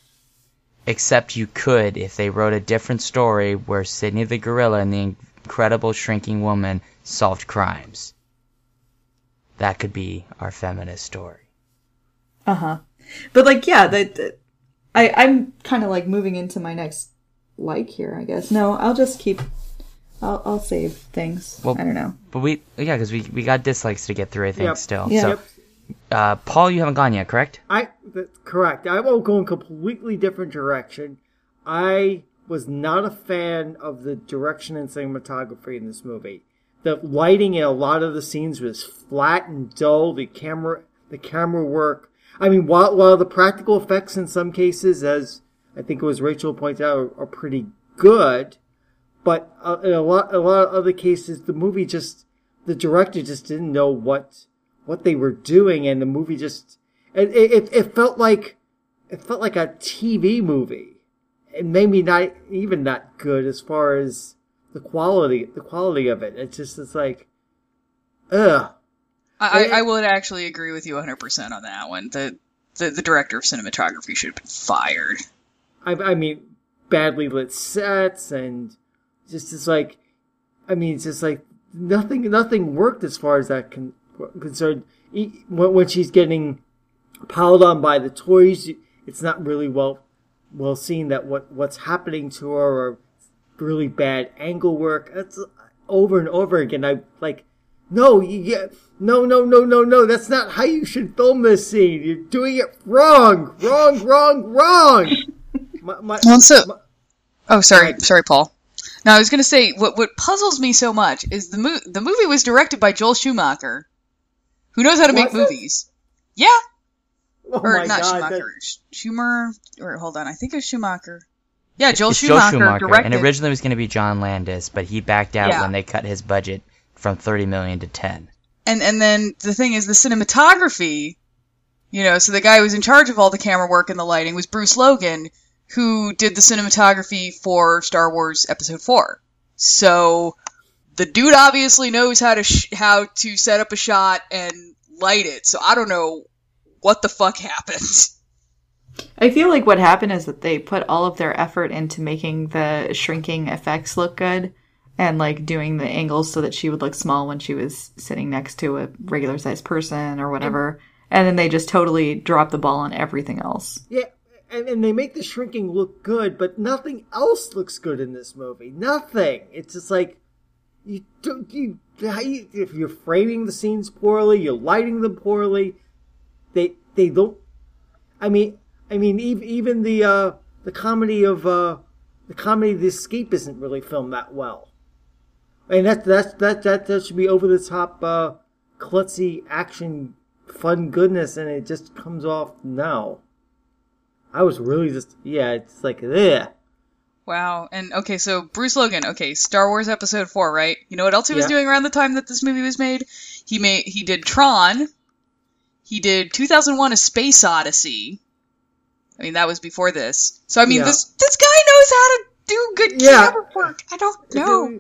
[SPEAKER 1] Except you could if they wrote a different story where Sydney the gorilla and the incredible shrinking woman solved crimes. That could be our feminist story.
[SPEAKER 10] Uh-huh. But like, yeah, I'm kind of like moving into my next here, I guess. No, I'll just keep... I'll save things. Well, I don't know.
[SPEAKER 1] But because we got dislikes to get through, I think, still.
[SPEAKER 10] Yeah.
[SPEAKER 1] So, Paul, you haven't gone yet, correct?
[SPEAKER 9] That's correct. I will go in a completely different direction. I was not a fan of the direction and cinematography in this movie. The lighting in a lot of the scenes was flat and dull. The camera work. I mean, while the practical effects in some cases, as I think it was Rachel pointed out, are pretty good. But in a lot of other cases, the director just didn't know what they were doing, and the movie just it felt like a TV movie. It made me not good as far as the quality of it. It's like, ugh.
[SPEAKER 11] I would actually agree with you 100% on that one. The director of cinematography should have been fired.
[SPEAKER 9] I mean, badly lit sets and. It's like nothing worked as far as that concerned. When she's getting piled on by the toys, it's not really well seen that what's happening to her, or really bad angle work. That's over and over again. I like, no. That's not how you should film this scene. You're doing it wrong.
[SPEAKER 11] Sorry, Paul. Now, I was going to say, what puzzles me so much is the movie was directed by Joel Schumacher, who knows how to make movies. Yeah. or
[SPEAKER 9] my
[SPEAKER 11] not
[SPEAKER 9] God,
[SPEAKER 11] Schumacher. Schumer. Or hold on, I think it's Schumacher. Yeah, Joel
[SPEAKER 1] It's
[SPEAKER 11] Schumacher,
[SPEAKER 1] Joel Schumacher,
[SPEAKER 11] directed.
[SPEAKER 1] and originally it was going to be John Landis, but he backed out
[SPEAKER 11] Yeah.
[SPEAKER 1] when they cut his budget from $30 million to $10 million.
[SPEAKER 11] And then the thing is, the cinematography, so the guy who was in charge of all the camera work and the lighting was Bruce Logan, who did the cinematography for Star Wars Episode 4. So the dude obviously knows how to set up a shot and light it. So I don't know what the fuck happened.
[SPEAKER 10] I feel like what happened is that they put all of their effort into making the shrinking effects look good and like doing the angles so that she would look small when she was sitting next to a regular sized person or whatever. And then they just totally dropped the ball on everything else.
[SPEAKER 9] Yeah, and they make the shrinking look good, but nothing else looks good in this movie. Nothing. It's just like, if you're framing the scenes poorly, you're lighting them poorly, they don't, I mean, even the comedy of The Escape isn't really filmed that well. And that should be over the top, klutzy action, fun goodness, and it just comes off no. I was really it's like, ugh.
[SPEAKER 11] Wow. And okay, so Bruce Logan, Star Wars Episode 4, right? You know what else he was doing around the time that this movie was made? He did Tron. He did 2001: A Space Odyssey. I mean, that was before this. So I mean, this guy knows how to do good camera work. I don't know.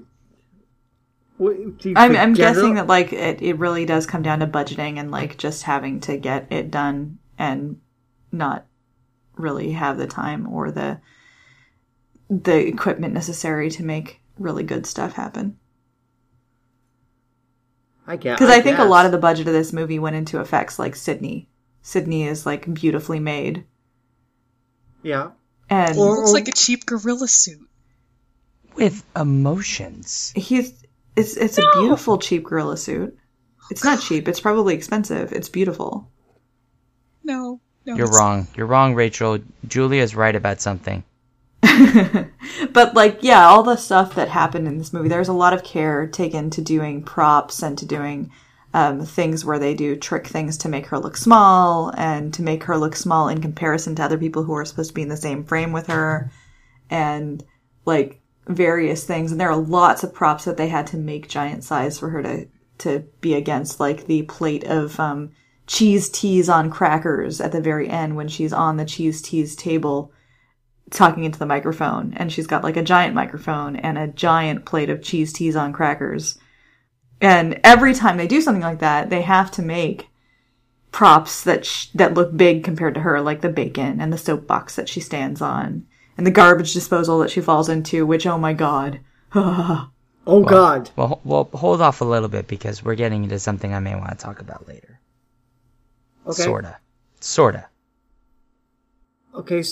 [SPEAKER 10] I'm guessing that like it really does come down to budgeting and like just having to get it done and not really have the time or the equipment necessary to make really good stuff happen. Because I think a lot of the budget of this movie went into effects like Sydney. Sydney is like beautifully made.
[SPEAKER 9] Yeah.
[SPEAKER 11] And it looks like a cheap gorilla suit.
[SPEAKER 1] With emotions.
[SPEAKER 10] It's a beautiful cheap gorilla suit. It's not cheap. It's probably expensive. It's beautiful.
[SPEAKER 11] No.
[SPEAKER 1] You're wrong. You're wrong, Rachel. Julia's right about something.
[SPEAKER 10] But all the stuff that happened in this movie, there's a lot of care taken to doing props and to doing things where they do trick things to make her look small and to make her look small in comparison to other people who are supposed to be in the same frame with her and like various things. And there are lots of props that they had to make giant size for her to be against, like the plate of cheese teas on crackers at the very end when she's on the cheese teas table talking into the microphone, and she's got like a giant microphone and a giant plate of cheese teas on crackers. And every time they do something like that, they have to make props that look big compared to her, like the bacon and the soapbox that she stands on and the garbage disposal that she falls into, which, oh my God.
[SPEAKER 9] God.
[SPEAKER 1] Well, hold off a little bit because we're getting into something I may want to talk about later.
[SPEAKER 9] Okay.
[SPEAKER 1] Sorta.
[SPEAKER 9] Okay,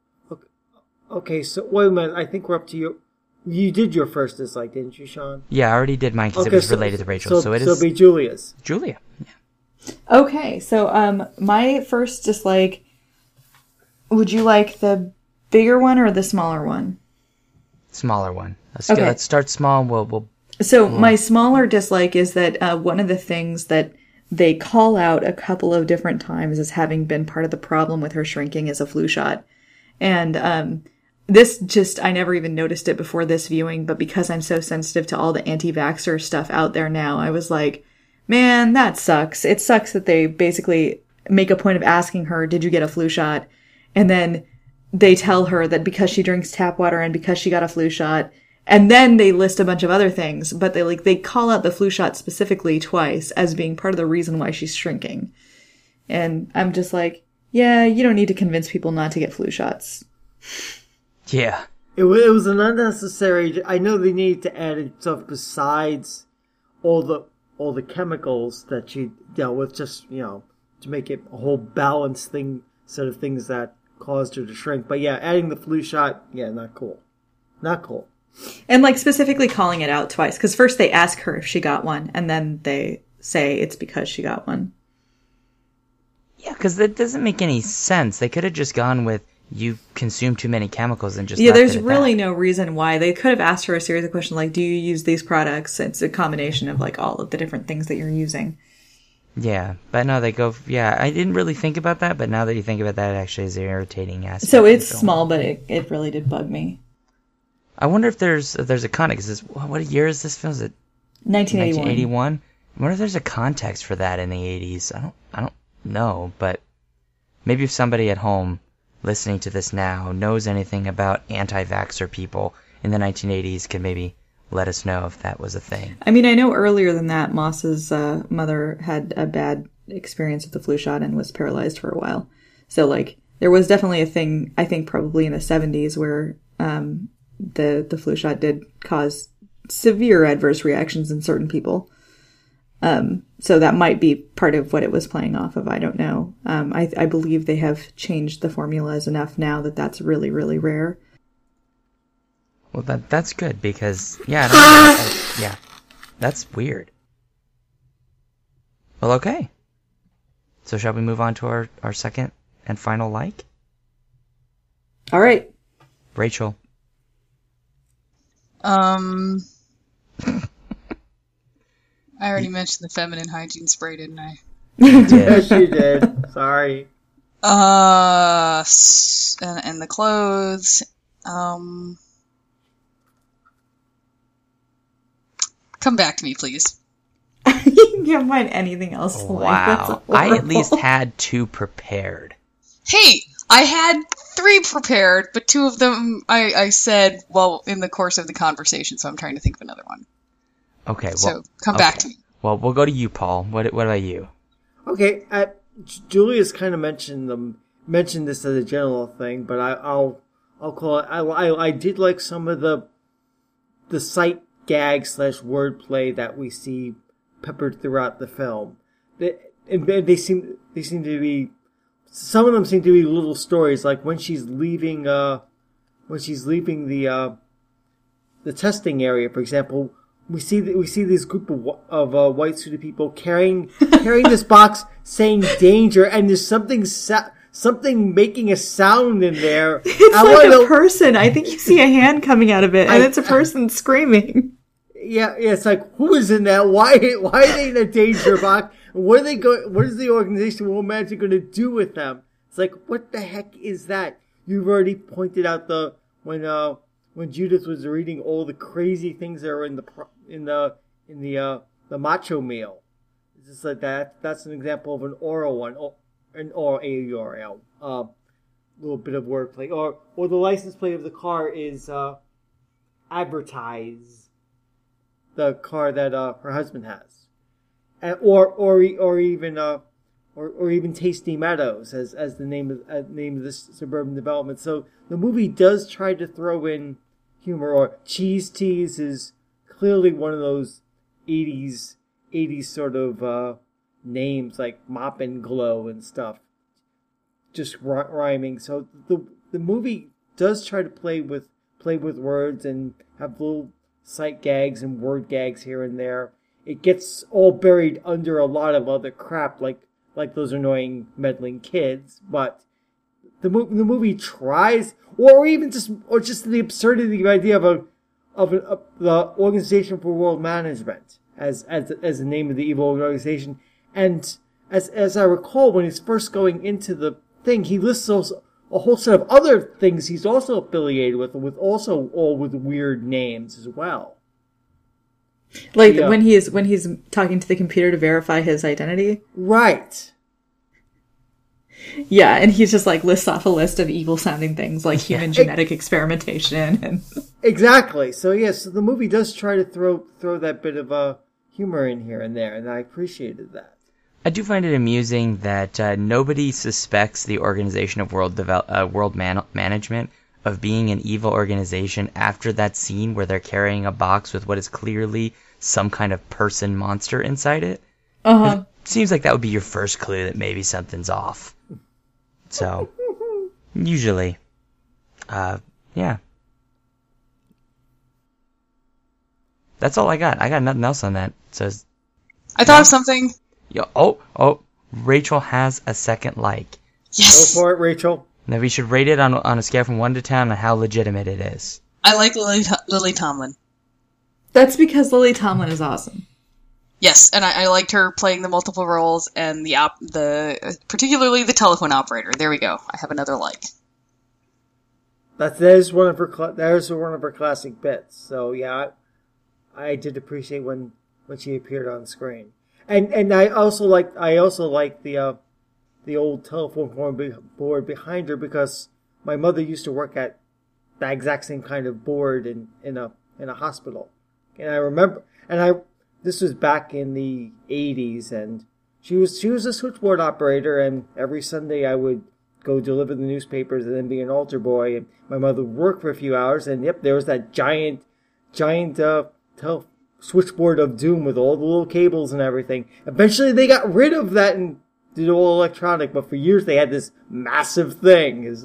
[SPEAKER 9] so wait a minute. I think we're up to you. You did your first dislike, didn't you, Sean?
[SPEAKER 1] Yeah, I already did mine because it was related to Rachel. So it is.
[SPEAKER 9] So be Julia's.
[SPEAKER 1] Julia. Yeah.
[SPEAKER 10] Okay, so my first dislike. Would you like the bigger one or the smaller one?
[SPEAKER 1] Smaller one. Let's start small. We'll.
[SPEAKER 10] My smaller dislike is that one of the things that they call out a couple of different times as having been part of the problem with her shrinking is a flu shot. And I never even noticed it before this viewing, but because I'm so sensitive to all the anti-vaxxer stuff out there now, I was like, man, that sucks. It sucks that they basically make a point of asking her, did you get a flu shot? And then they tell her that because she drinks tap water and because she got a flu shot, and then they list a bunch of other things, but they call out the flu shot specifically twice as being part of the reason why she's shrinking. And I'm just like, yeah, you don't need to convince people not to get flu shots.
[SPEAKER 1] Yeah.
[SPEAKER 9] It was an unnecessary. I know they needed to add stuff besides all the chemicals that she dealt with, just to make it a whole balanced thing, set of things that caused her to shrink. But yeah, adding the flu shot, not cool. Not cool.
[SPEAKER 10] And specifically calling it out twice, because first they ask her if she got one, and then they say it's because she got one.
[SPEAKER 1] Yeah, because that doesn't make any sense. They could have just gone with, you consume too many chemicals and just
[SPEAKER 10] there's really no reason why. They could have asked her a series of questions like, do you use these products? It's a combination of all of the different things that you're using.
[SPEAKER 1] Yeah, but no, they go. Yeah, I didn't really think about that, but now that you think about that, it actually is an irritating aspect.
[SPEAKER 10] So it's small, but it really did bug me.
[SPEAKER 1] I wonder if there's a context. What year is this film? Is it
[SPEAKER 10] 1981?
[SPEAKER 1] 1981. I wonder if there's a context for that in the 80s. I don't know, but maybe if somebody at home listening to this now knows anything about anti-vaxxer people in the 1980s, can maybe let us know if that was a thing.
[SPEAKER 10] I mean, I know earlier than that, Moss's mother had a bad experience with the flu shot and was paralyzed for a while. So, like, there was definitely a thing, I think probably in the 70s, where the flu shot did cause severe adverse reactions in certain people. So that might be part of what it was playing off of. I don't know. I believe they have changed the formulas enough now that that's really, really rare.
[SPEAKER 1] Well, that's good because, yeah, I don't know, yeah, that's weird. Well, okay. So shall we move on to our second and final like?
[SPEAKER 10] All right.
[SPEAKER 1] Rachel.
[SPEAKER 11] I already mentioned the feminine hygiene spray, didn't I?
[SPEAKER 9] Yes, you did. Sorry.
[SPEAKER 11] And the clothes. Come back to me, please.
[SPEAKER 10] You can't find anything else.
[SPEAKER 1] Wow. I at least had 2 prepared.
[SPEAKER 11] Hey, I had 3 prepared, but 2 of them I said, well, in the course of the conversation, so I'm trying to think of another one.
[SPEAKER 1] Okay, well...
[SPEAKER 11] So, come back to me.
[SPEAKER 1] Well, we'll go to you, Paul. What about you?
[SPEAKER 9] Okay, Julius kind of mentioned this as a general thing, but I'll call it... I did like some of the sight gag / wordplay that we see peppered throughout the film. They seem to be, some of them seem to be little stories, like when she's leaving the testing area, for example. We see this group of white suited people carrying this box, saying danger, and there's something making a sound in there.
[SPEAKER 10] It's like a person. I think you see a hand coming out of it, and it's a person screaming.
[SPEAKER 9] Yeah, it's like, who is in that? Why are they in a danger box? What is the organization World Manager going to do with them? It's like, what the heck is that? You've already pointed out when Judith was reading all the crazy things that are in the macho meal. It's just like that. That's an example of an oral one, an oral AURL. Little bit of wordplay, or the license plate of the car is advertise. The car that her husband has, or even Tasty Meadows as the name of this suburban development. So the movie does try to throw in humor. Or Cheese Teas is clearly one of those 80s sort of names, like Mop and Glow and stuff, just rhyming. So the movie does try to play with words and have little sight gags and word gags here and there. It gets all buried under a lot of other crap, like those annoying meddling kids. But the movie tries, or just the absurdity of the idea of the Organization for World Management as the name of the evil organization. And as I recall, when he's first going into the thing, he lists a whole set of other things he's also affiliated with also all with weird names as well.
[SPEAKER 10] Like when he's talking to the computer to verify his identity?
[SPEAKER 9] Right.
[SPEAKER 10] Yeah, and he's just like lists off a list of evil sounding things like human genetic experimentation and
[SPEAKER 9] exactly. So so the movie does try to throw that bit of humor in here and there, and I appreciated that.
[SPEAKER 1] I do find it amusing that nobody suspects the Organization of World Management of being an evil organization after that scene where they're carrying a box with what is clearly some kind of person monster inside it.
[SPEAKER 10] Uh-huh.
[SPEAKER 1] It seems like that would be your first clue that maybe something's off. So, usually. Yeah. That's all I got. I got nothing else on that. So,
[SPEAKER 11] I thought of something.
[SPEAKER 1] Oh, Rachel has a second like.
[SPEAKER 11] Yes!
[SPEAKER 9] Go for it, Rachel.
[SPEAKER 1] Now we should rate it on a scale from 1 to 10 on how legitimate it is.
[SPEAKER 11] I like Lily Tomlin.
[SPEAKER 10] That's because Lily Tomlin is awesome.
[SPEAKER 11] Yes, and I liked her playing the multiple roles and particularly the telephone operator. There we go. I have another like.
[SPEAKER 9] That is one of her classic bits. So yeah, I did appreciate when she appeared on screen, and I also like the old telephone board behind her, because my mother used to work at that exact same kind of board in a hospital, and I remember, this was back in the 80s, and she was a switchboard operator, and every Sunday I would go deliver the newspapers and then be an altar boy, and my mother would work for a few hours, and yep, there was that giant switchboard of doom with all the little cables and everything. Eventually they got rid of that and did it all electronic, but for years they had this massive thing. It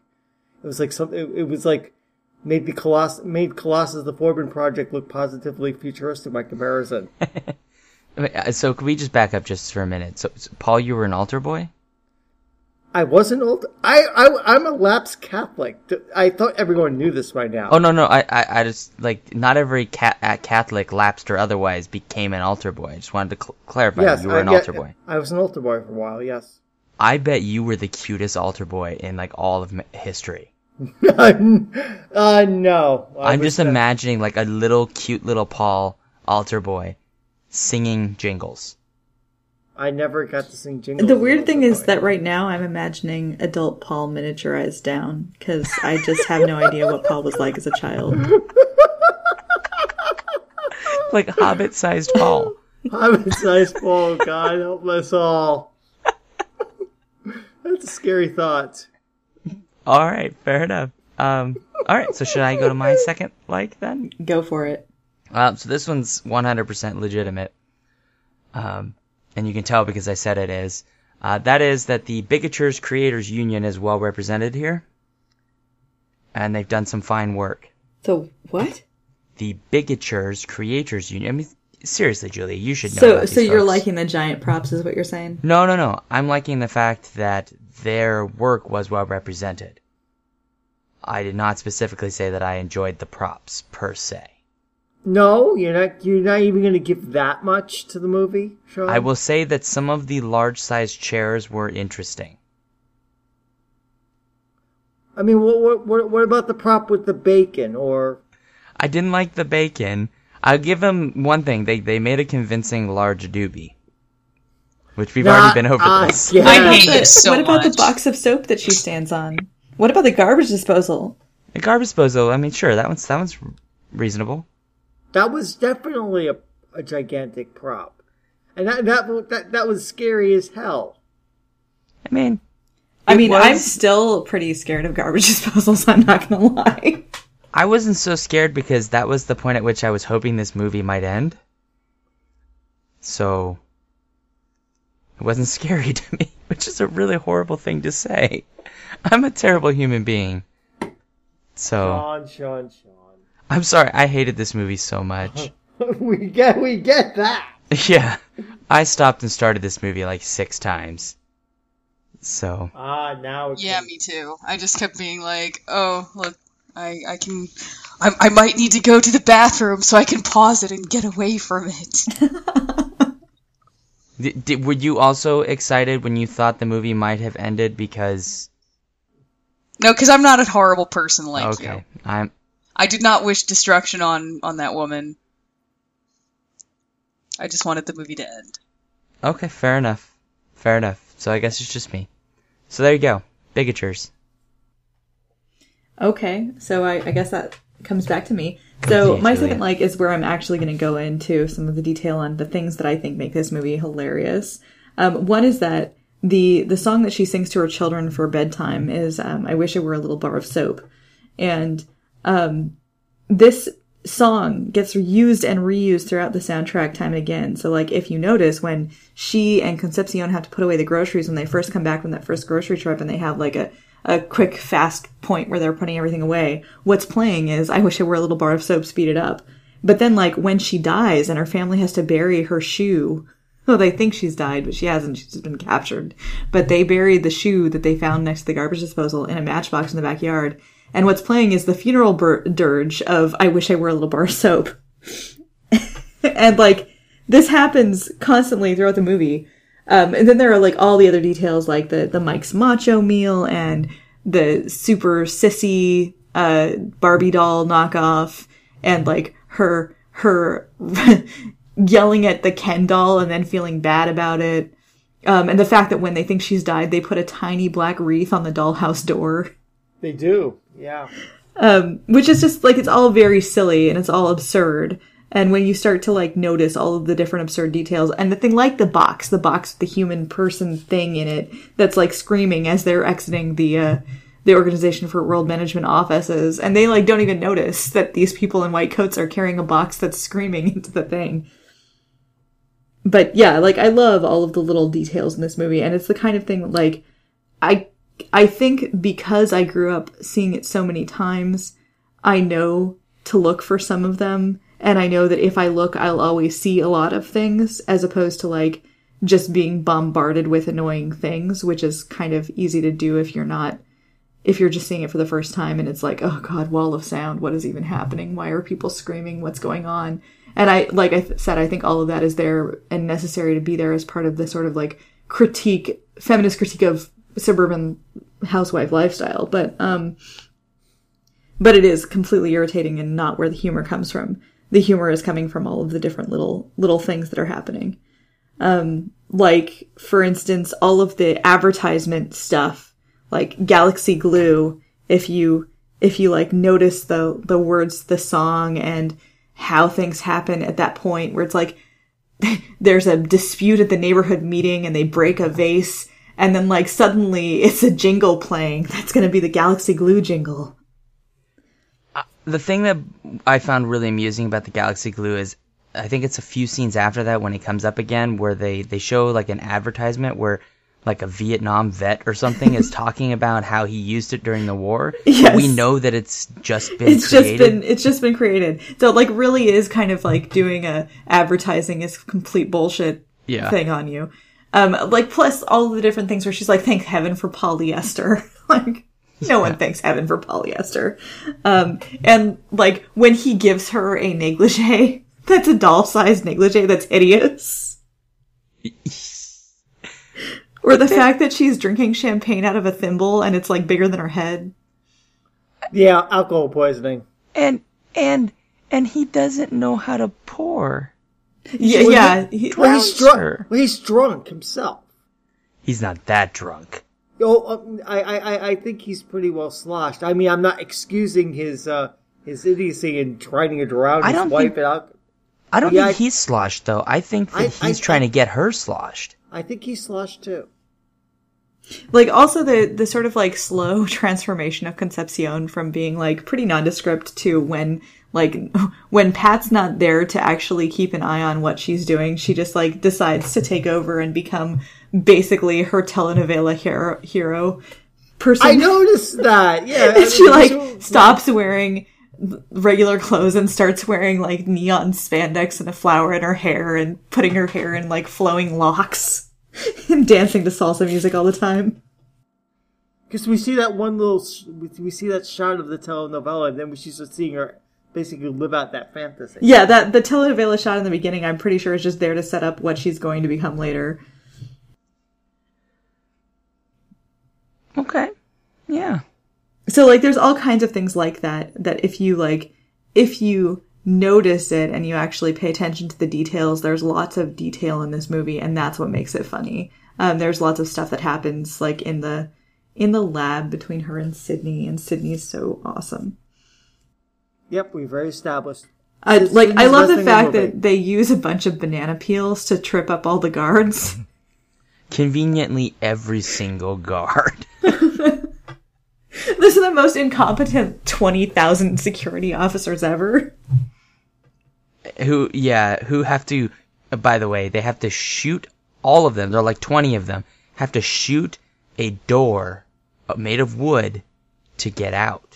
[SPEAKER 9] was like made Colossus the Forbin Project look positively futuristic by comparison.
[SPEAKER 1] So could we just back up just for a minute? So Paul, you were an altar boy?
[SPEAKER 9] I wasn't old. I'm a lapsed Catholic. I thought everyone knew this by now.
[SPEAKER 1] Oh no! I just not every Catholic, lapsed or otherwise, became an altar boy. I just wanted to clarify. Yes, you were an altar boy.
[SPEAKER 9] I was an altar boy for a while. Yes.
[SPEAKER 1] I bet you were the cutest altar boy in all of history.
[SPEAKER 9] No.
[SPEAKER 1] I'm just imagining a little cute little Paul altar boy singing jingles.
[SPEAKER 9] I never got to sing jingles.
[SPEAKER 10] The weird thing is that right now I'm imagining adult Paul miniaturized down, because I just have no idea what Paul was like as a child.
[SPEAKER 1] Like Hobbit-sized Paul.
[SPEAKER 9] Hobbit-sized Paul, God help us all. That's a scary thought.
[SPEAKER 1] Alright, fair enough. Alright, so should I go to my second like then?
[SPEAKER 10] Go for it.
[SPEAKER 1] So this one's 100% legitimate. And you can tell because I said it is. That is that the Bigatures Creators Union is well represented here. And they've done some fine work.
[SPEAKER 10] So, what?
[SPEAKER 1] The Bigatures Creators Union. I mean, seriously, Julia, you should know about these
[SPEAKER 10] So you're
[SPEAKER 1] folks.
[SPEAKER 10] liking the giant props is what you're saying?
[SPEAKER 1] No. I'm liking the fact that their work was well represented. I did not specifically say that I enjoyed the props, per se.
[SPEAKER 9] No, you're not even going to give that much to the movie, Sean?
[SPEAKER 1] I will say that some of the large-sized chairs were interesting.
[SPEAKER 9] I mean, what about the prop with the bacon, or...
[SPEAKER 1] I didn't like the bacon. I'll give them one thing. They made a convincing large doobie. Which we've already been over this.
[SPEAKER 11] Yeah. I hate this so
[SPEAKER 10] much. What about the box of soap that she stands on? What about the garbage disposal?
[SPEAKER 1] The garbage disposal, I mean, sure, that one's reasonable.
[SPEAKER 9] That was definitely a gigantic prop. And that was scary as hell.
[SPEAKER 1] I mean,
[SPEAKER 10] I'm still pretty scared of garbage disposals, I'm not gonna lie.
[SPEAKER 1] I wasn't so scared because that was the point at which I was hoping this movie might end. So, it wasn't scary to me, which is a really horrible thing to say. I'm a terrible human being. So,
[SPEAKER 9] Sean.
[SPEAKER 1] I'm sorry, I hated this movie so much.
[SPEAKER 9] we get that.
[SPEAKER 1] Yeah, I stopped and started this movie 6 times. So.
[SPEAKER 9] Now it's...
[SPEAKER 11] Yeah, me too. I just kept being like, oh, look, I might need to go to the bathroom so I can pause it and get away from it.
[SPEAKER 1] Were you also excited when you thought the movie might have ended because...
[SPEAKER 11] No, because I'm not a horrible person like you.
[SPEAKER 1] Okay,
[SPEAKER 11] I did not wish destruction on that woman. I just wanted the movie to end.
[SPEAKER 1] Okay, fair enough. So I guess it's just me. So there you go. Bigatures.
[SPEAKER 10] Okay, so I guess that comes back to me. So my second like is where I'm actually going to go into some of the detail on the things that I think make this movie hilarious. One is that the song that she sings to her children for bedtime is I Wish I Were a Little Bar of Soap. And this song gets used and reused throughout the soundtrack time and again. So if you notice when she and Concepcion have to put away the groceries when they first come back from that first grocery trip and they have a quick, fast point where they're putting everything away, what's playing is I Wish I Were a Little Bar of Soap, Speed It Up. But then when she dies and her family has to bury her shoe, well, they think she's died, but she hasn't. She's just been captured. But they buried the shoe that they found next to the garbage disposal in a matchbox in the backyard. And what's playing is the funeral dirge of I Wish I Were a Little Bar of Soap. And this happens constantly throughout the movie. And then there are like all the other details, like the Mike's Macho meal and the super sissy Barbie doll knockoff, and like her yelling at the Ken doll and then feeling bad about it. And the fact that when they think she's died, they put a tiny black wreath on the dollhouse door.
[SPEAKER 9] They do, yeah.
[SPEAKER 10] Which is just like, it's all very silly and it's all absurd. And when you start to like notice all of the different absurd details, and the thing like the box with the human person thing in it that's like screaming as they're exiting the Organization for World Management offices, and they like don't even notice that these people in white coats are carrying a box that's screaming into the thing. But yeah, like I love all of the little details in this movie, and it's the kind of thing like I think because I grew up seeing it so many times, I know to look for some of them, and I know that if I look, I'll always see a lot of things, as opposed to like just being bombarded with annoying things, which is kind of easy to do if you're just seeing it for the first time and it's like, oh god, wall of sound, what is even happening? Why are people screaming? What's going on? And I think all of that is there and necessary to be there as part of the sort of like feminist critique of suburban housewife lifestyle. But it is completely irritating and not where the humor comes from. The humor is coming from all of the different little things that are happening. Like, for instance, all of the advertisement stuff, like Galaxy Glue, if you like notice the words, the song, and how things happen at that point where it's like there's a dispute at the neighborhood meeting and they break a vase, and then like suddenly it's a jingle playing that's going to be the Galaxy Glue jingle.
[SPEAKER 1] The thing that I found really amusing about the Galaxy Glue is, I think it's a few scenes after that when it comes up again, where they show like an advertisement where like a Vietnam vet or something is talking about how he used it during the war.
[SPEAKER 10] Yes.
[SPEAKER 1] But we know that it's just been created.
[SPEAKER 10] It's just been created. So it like really is kind of like doing a advertising is complete bullshit thing on you. Like plus all the different things where she's like, thank heaven for polyester. Like no one thanks heaven for polyester. And like when he gives her a negligee, that's a doll-sized negligee that's hideous. Or the fact that she's drinking champagne out of a thimble and it's like bigger than her head.
[SPEAKER 9] Yeah, alcohol poisoning.
[SPEAKER 1] And he doesn't know how to pour.
[SPEAKER 10] Yeah.
[SPEAKER 9] He's drunk himself.
[SPEAKER 1] He's not that drunk.
[SPEAKER 9] Oh, I think he's pretty well sloshed. I mean, I'm not excusing his idiocy in trying to drown his wife.
[SPEAKER 1] I don't think he's sloshed, though. I think that he's trying to get her sloshed.
[SPEAKER 9] I think he's sloshed, too.
[SPEAKER 10] Like, also the sort of, like, slow transformation of Concepcion from being, like, pretty nondescript to when Pat's not there to actually keep an eye on what she's doing, she just, like, decides to take over and become basically her telenovela hero person.
[SPEAKER 9] I noticed that, yeah.
[SPEAKER 10] And she, stops wearing regular clothes and starts wearing, like, neon spandex and a flower in her hair and putting her hair in, like, flowing locks and dancing to salsa music all the time.
[SPEAKER 9] Because we see that we see that shot of the telenovela, and then we start seeing her basically live out that fantasy.
[SPEAKER 10] Yeah, the telenovela shot in the beginning, I'm pretty sure is just there to set up what she's going to become later.
[SPEAKER 1] Okay. Yeah.
[SPEAKER 10] So, like, there's all kinds of things like that if you notice it and you actually pay attention to the details, there's lots of detail in this movie, and that's what makes it funny. There's lots of stuff that happens, like, in the lab between her and Sydney's so awesome.
[SPEAKER 9] Yep, we've already established.
[SPEAKER 10] I love the fact that they use a bunch of banana peels to trip up all the guards.
[SPEAKER 1] Conveniently, every single guard.
[SPEAKER 10] Those are the most incompetent 20,000 security officers ever.
[SPEAKER 1] Who have to, by the way, they have to shoot all of them. There are like 20 of them. Have to shoot a door made of wood to get out.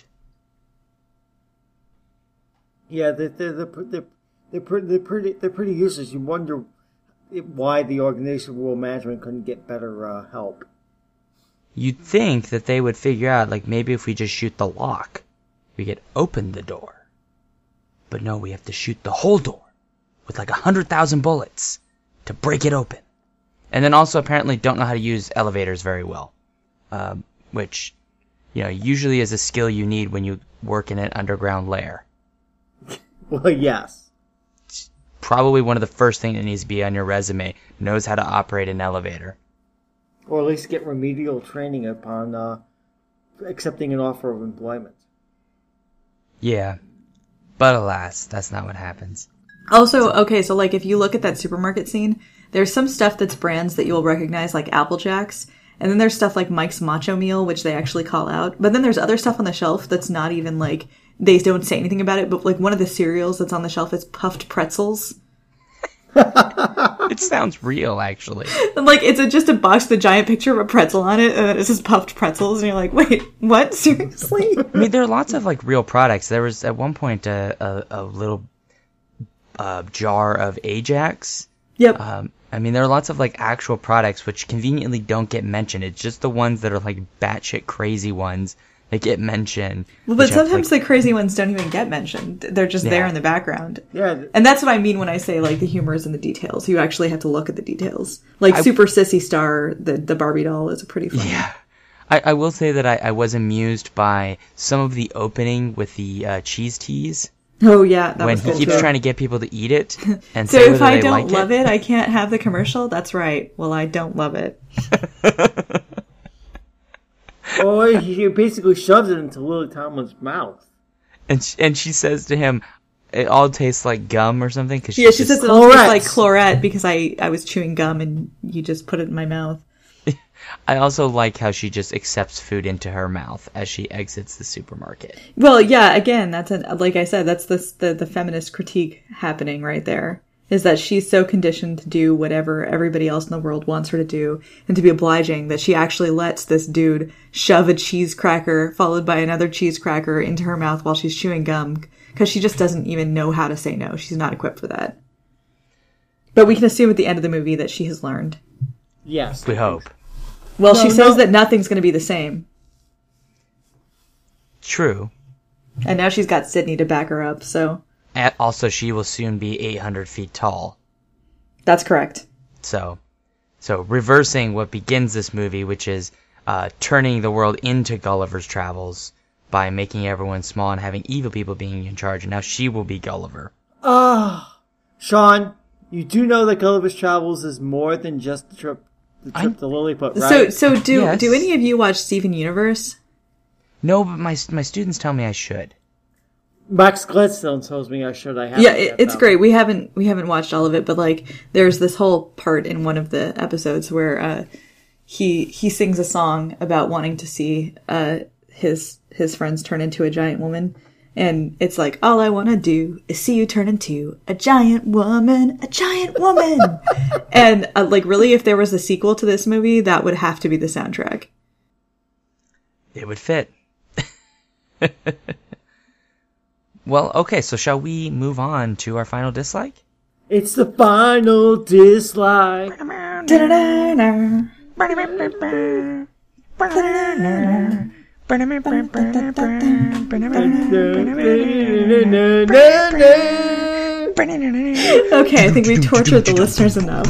[SPEAKER 9] Yeah, they're pretty useless. You wonder why the Organization for World Management couldn't get better help.
[SPEAKER 1] You'd think that they would figure out, like, maybe if we just shoot the lock, we could open the door. But no, we have to shoot the whole door with like 100,000 bullets to break it open. And then also apparently don't know how to use elevators very well, which, usually is a skill you need when you work in an underground lair.
[SPEAKER 9] Well, yes.
[SPEAKER 1] Probably one of the first things that needs to be on your resume, knows how to operate an elevator.
[SPEAKER 9] Or at least get remedial training upon accepting an offer of employment.
[SPEAKER 1] Yeah. But alas, that's not what happens.
[SPEAKER 10] Also, okay, so like if you look at that supermarket scene, there's some stuff that's brands that you'll recognize, like Apple Jacks, and then there's stuff like Mike's Macho Meal, which they actually call out. But then there's other stuff on the shelf that's not even like, they don't say anything about it, but like one of the cereals that's on the shelf is puffed pretzels.
[SPEAKER 1] It sounds real, actually.
[SPEAKER 10] And like, it's just a box with a giant picture of a pretzel on it, and then it says puffed pretzels, and you're like, wait, what? Seriously?
[SPEAKER 1] I mean, there are lots of like real products. There was at one point a little jar of Ajax.
[SPEAKER 10] Yep.
[SPEAKER 1] I mean, there are lots of like actual products which conveniently don't get mentioned. It's just the ones that are like batshit crazy ones that get mentioned.
[SPEAKER 10] Well, but sometimes the crazy ones don't even get mentioned. They're just there in the background.
[SPEAKER 9] Yeah.
[SPEAKER 10] And that's what I mean when I say like the humor is in the details. You actually have to look at the details. Like Super Sissy Star, the Barbie doll, is a pretty funny.
[SPEAKER 1] Yeah. I will say that I was amused by some of the opening with the cheese teas.
[SPEAKER 10] Oh yeah, that
[SPEAKER 1] when
[SPEAKER 10] was
[SPEAKER 1] he
[SPEAKER 10] good
[SPEAKER 1] keeps
[SPEAKER 10] too.
[SPEAKER 1] trying to get people to eat it and
[SPEAKER 10] So
[SPEAKER 1] say
[SPEAKER 10] if
[SPEAKER 1] whether
[SPEAKER 10] I
[SPEAKER 1] they
[SPEAKER 10] don't
[SPEAKER 1] like
[SPEAKER 10] love it, I can't have the commercial? That's right. Well, I don't love it.
[SPEAKER 9] Or he basically shoves it into Lily Tomlin's mouth.
[SPEAKER 1] And she says to him, it all tastes like gum or something. Cause
[SPEAKER 10] Yeah, she says it all tastes like Chlorette because I was chewing gum and you just put it in my mouth.
[SPEAKER 1] I also like how she just accepts food into her mouth as she exits the supermarket.
[SPEAKER 10] Well, yeah, again, that's like I said, that's the feminist critique happening right there. Is that she's so conditioned to do whatever everybody else in the world wants her to do and to be obliging that she actually lets this dude shove a cheese cracker followed by another cheese cracker into her mouth while she's chewing gum because she just doesn't even know how to say no. She's not equipped for that. But we can assume at the end of the movie that she has learned.
[SPEAKER 9] Yes.
[SPEAKER 1] We hope.
[SPEAKER 10] Well, she says that nothing's going to be the same.
[SPEAKER 1] True.
[SPEAKER 10] And now she's got Sydney to back her up, so...
[SPEAKER 1] And also, she will soon be 800 feet tall.
[SPEAKER 10] That's correct.
[SPEAKER 1] So reversing what begins this movie, which is turning the world into Gulliver's Travels by making everyone small and having evil people being in charge. And now she will be Gulliver.
[SPEAKER 9] Sean, you do know that Gulliver's Travels is more than just the trip to Lilliput, right?
[SPEAKER 10] So do any of you watch Steven Universe?
[SPEAKER 1] No, but my students tell me I should.
[SPEAKER 9] Max Gladstone tells me I should. I have.
[SPEAKER 10] Yeah, it's great. We haven't watched all of it, but like there's this whole part in one of the episodes where he sings a song about wanting to see his friends turn into a giant woman, and it's like, all I want to do is see you turn into a giant woman, and like really, if there was a sequel to this movie, that would have to be the soundtrack.
[SPEAKER 1] It would fit. Well, okay, so shall we move on to our final dislike?
[SPEAKER 9] It's the final dislike.
[SPEAKER 10] Okay, I think we tortured the listeners enough.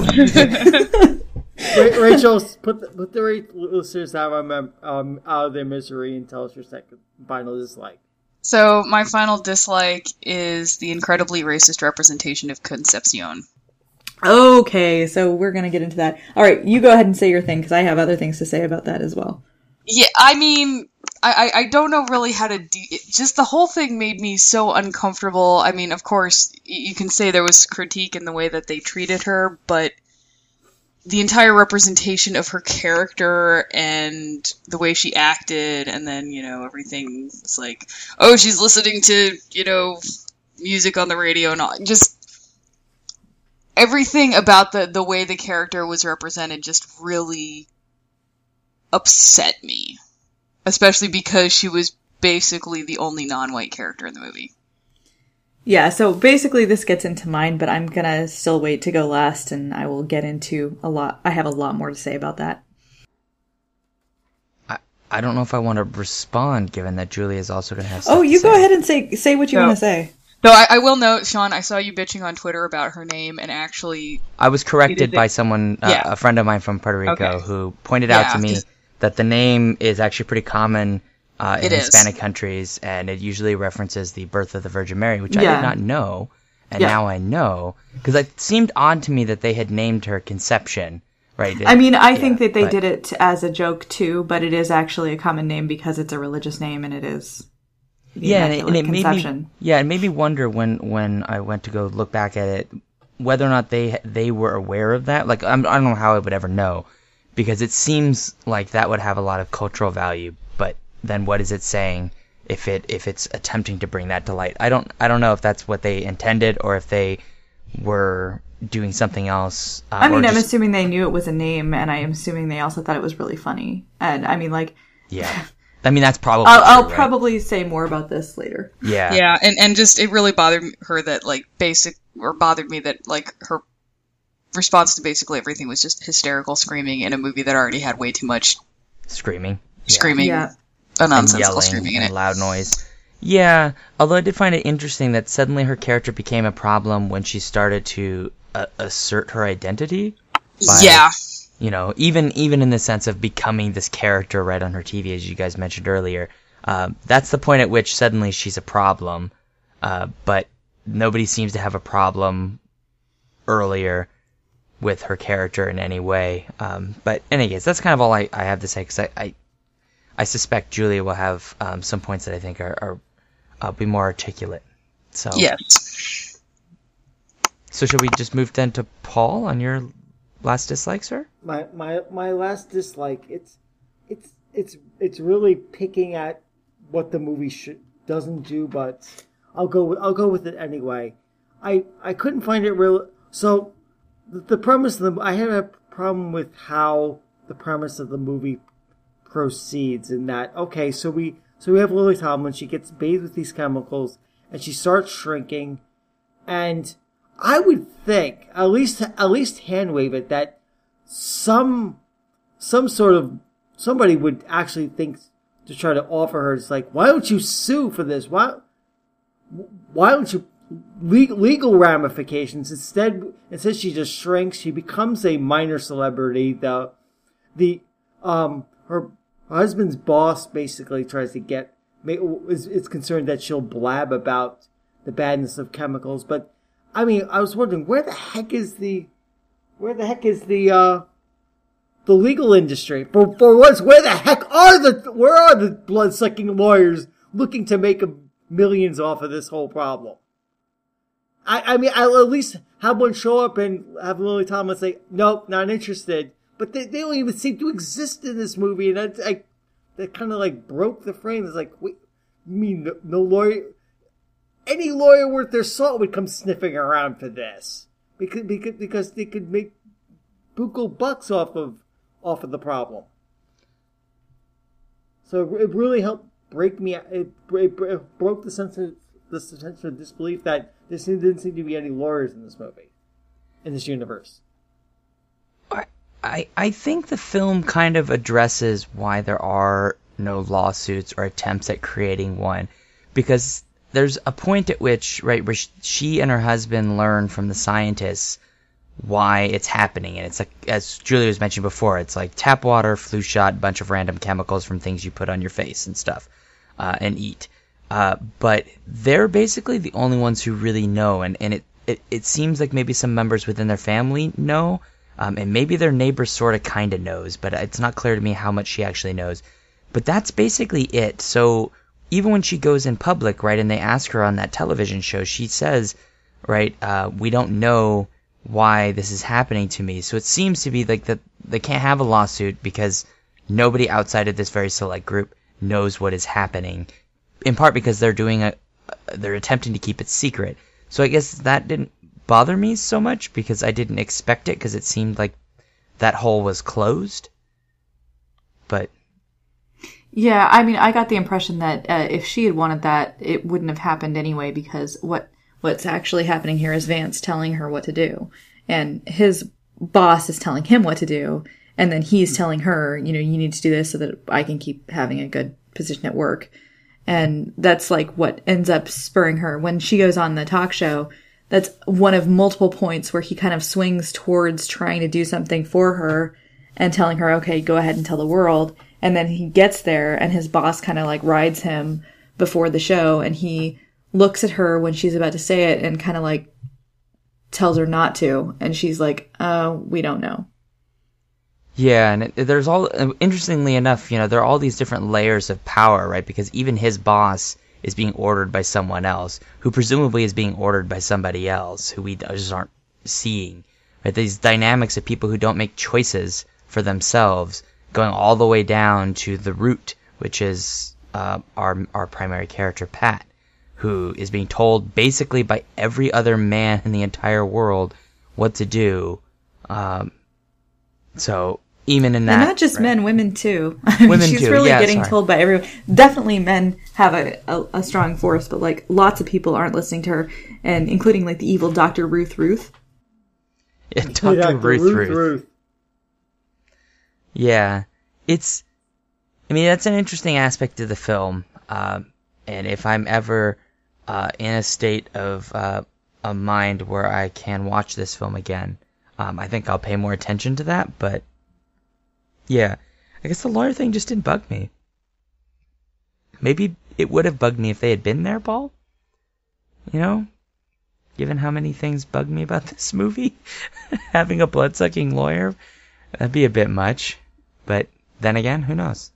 [SPEAKER 9] Rachel, put the listeners out of their misery and tell us your second final dislike.
[SPEAKER 11] So, my final dislike is the incredibly racist representation of Concepcion.
[SPEAKER 10] Okay, so we're going to get into that. All right, you go ahead and say your thing, because I have other things to say about that as well.
[SPEAKER 11] Yeah, I mean, I don't know really how to do it. Just the whole thing made me so uncomfortable. I mean, of course, you can say there was critique in the way that they treated her, but the entire representation of her character and the way she acted, and then, everything was like, oh, she's listening to, music on the radio and all. Just everything about the way the character was represented just really upset me. Especially because she was basically the only non-white character in the movie.
[SPEAKER 10] Yeah, so basically this gets into mine, but I'm gonna still wait to go last, and I will get into I have a lot more to say about that.
[SPEAKER 1] I don't know if I want to respond, given that Julia is also going to have stuff
[SPEAKER 10] Oh, you
[SPEAKER 1] to
[SPEAKER 10] go
[SPEAKER 1] say.
[SPEAKER 10] ahead and say what you want to say.
[SPEAKER 11] Though I will note, Sean, I saw you bitching on Twitter about her name, and actually...
[SPEAKER 1] I was corrected by someone, a friend of mine from Puerto Rico, who pointed out to me that the name is actually pretty common in Hispanic countries, and it usually references the birth of the Virgin Mary, which I did not know, and now I know. Because it seemed odd to me that they had named her Conception, right?
[SPEAKER 10] I mean, I think that they did it as a joke, too, but it is actually a common name because it's a religious name, and it is...
[SPEAKER 1] Yeah, and it made me wonder when I went to go look back at it whether or not they were aware of that. Like I don't know how I would ever know, because it seems like that would have a lot of cultural value. But then what is it saying if it's attempting to bring that to light? I don't know if that's what they intended or if they were doing something else.
[SPEAKER 10] I'm assuming they knew it was a name, and I'm assuming they also thought it was really funny. And I mean, like,
[SPEAKER 1] yeah. I mean, that's probably
[SPEAKER 10] I'll probably say more about this later.
[SPEAKER 1] Yeah.
[SPEAKER 11] Yeah, and just, it really bothered her that, like, bothered me that, like, her response to basically everything was just hysterical screaming in a movie that already had way too much
[SPEAKER 1] screaming.
[SPEAKER 11] A nonsensical screaming in it.
[SPEAKER 1] And loud noise. Yeah, although I did find it interesting that suddenly her character became a problem when she started to assert her identity. You know, even in the sense of becoming this character right on her TV, as you guys mentioned earlier. That's the point at which suddenly she's a problem. But nobody seems to have a problem earlier with her character in any way. But anyways, that's kind of all I have to say, because I suspect Julia will have some points that I think are be more articulate. So
[SPEAKER 11] yes.
[SPEAKER 1] So should we just move then to Paul on your last dislike, sir?
[SPEAKER 9] My last dislike, it's really picking at what the movie doesn't do, but I'll go with it anyway. I couldn't find it real. So the premise of I had a problem with how the premise of the movie proceeds. In that, okay, so we have Lily Tomlin. She gets bathed with these chemicals, and she starts shrinking, and I would think, at least hand wave it, that some sort of somebody would actually think to try to offer her. It's like, why don't you sue for this? Why don't you legal ramifications? Instead she just shrinks. She becomes a minor celebrity. Her husband's boss basically tries to is concerned that she'll blab about the badness of chemicals, but I mean, I was wondering where the heck is the legal industry for once? Where the heck are the blood-sucking lawyers looking to make millions off of this whole problem? I mean, I'll at least have one show up and have Lily Tomlin say, nope, not interested. But they don't even seem to exist in this movie, and that kind of like broke the frame. It's like, wait, you mean no lawyer? Any lawyer worth their salt would come sniffing around for this, because they could make buku bucks off of the problem. So it really helped break me. It broke the sense of disbelief that there didn't seem to be any lawyers in this movie, in this universe.
[SPEAKER 1] I think the film kind of addresses why there are no lawsuits or attempts at creating one, because there's a point at which, right, where she and her husband learn from the scientists why it's happening. And it's like, as Julia was mentioning before, it's like tap water, flu shot, bunch of random chemicals from things you put on your face and stuff, and eat. But they're basically the only ones who really know. And it seems like maybe some members within their family know, and maybe their neighbor sort of kind of knows, but it's not clear to me how much she actually knows. But that's basically it. So even when she goes in public, right, and they ask her on that television show, she says, right, we don't know why this is happening to me. So it seems to be like that they can't have a lawsuit because nobody outside of this very select group knows what is happening, in part because they're attempting to keep it secret. So I guess that didn't bother me so much because I didn't expect it, because it seemed like that hole was closed. But
[SPEAKER 10] yeah, I mean, I got the impression that if she had wanted that, it wouldn't have happened anyway, because what's actually happening here is Vance telling her what to do, and his boss is telling him what to do, and then he's telling her, you need to do this so that I can keep having a good position at work. And that's like what ends up spurring her. When she goes on the talk show, that's one of multiple points where he kind of swings towards trying to do something for her and telling her, okay, go ahead and tell the world. And then he gets there and his boss kind of like rides him before the show, and he looks at her when she's about to say it and kind of like tells her not to. And she's like, we don't know.
[SPEAKER 1] Yeah, and there's all, interestingly enough, you know, there are all these different layers of power, right? Because even his boss is being ordered by someone else, who presumably is being ordered by somebody else, who we just aren't seeing. Right? These dynamics of people who don't make choices for themselves, going all the way down to the root, which is our primary character, Pat, who is being told basically by every other man in the entire world what to do. So even in that,
[SPEAKER 10] and not just
[SPEAKER 1] right?
[SPEAKER 10] men, women too.
[SPEAKER 1] Women
[SPEAKER 10] she's
[SPEAKER 1] too.
[SPEAKER 10] really
[SPEAKER 1] Yeah,
[SPEAKER 10] getting
[SPEAKER 1] sorry.
[SPEAKER 10] told by everyone. Definitely, men have a strong force, but like lots of people aren't listening to her, and including like the evil Dr. Ruth.
[SPEAKER 1] Yeah, Dr. Ruth. Yeah, I mean, that's an interesting aspect of the film. And if I'm ever in a state of a mind where I can watch this film again, I think I'll pay more attention to that. But yeah, I guess the lawyer thing just didn't bug me. Maybe it would have bugged me if they had been there, Paul. You know, given how many things bug me about this movie, having a blood-sucking lawyer, that'd be a bit much. But then again, who knows?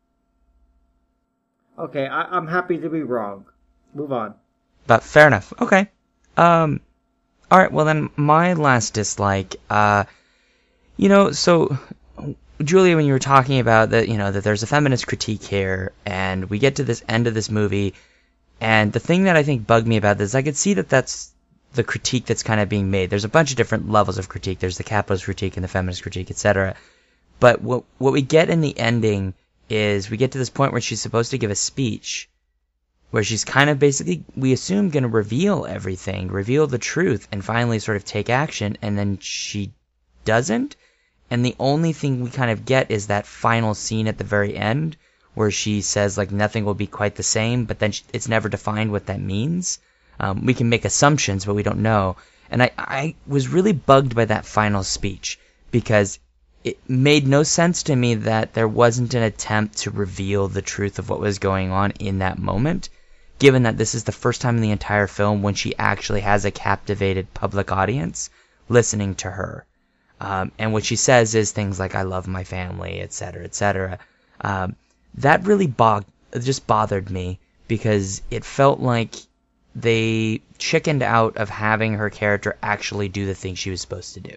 [SPEAKER 9] Okay, I'm happy to be wrong. Move on.
[SPEAKER 1] But fair enough. Okay. Alright, well then, my last dislike, you know, so, Julia, when you were talking about that, you know, that there's a feminist critique here, and we get to this end of this movie, and the thing that I think bugged me about this, I could see that that's the critique that's kind of being made. There's a bunch of different levels of critique. There's the capitalist critique and the feminist critique, etc. But what we get in the ending is we get to this point where she's supposed to give a speech where she's kind of basically, we assume, going to reveal everything, reveal the truth, and finally sort of take action, and then she doesn't. And the only thing we kind of get is that final scene at the very end where she says, like, nothing will be quite the same, but then it's never defined what that means. We can make assumptions, but we don't know. And I was really bugged by that final speech because it made no sense to me that there wasn't an attempt to reveal the truth of what was going on in that moment, given that this is the first time in the entire film when she actually has a captivated public audience listening to her. And what she says is things like, I love my family, etc., etc. That really just bothered me because it felt like they chickened out of having her character actually do the thing she was supposed to do.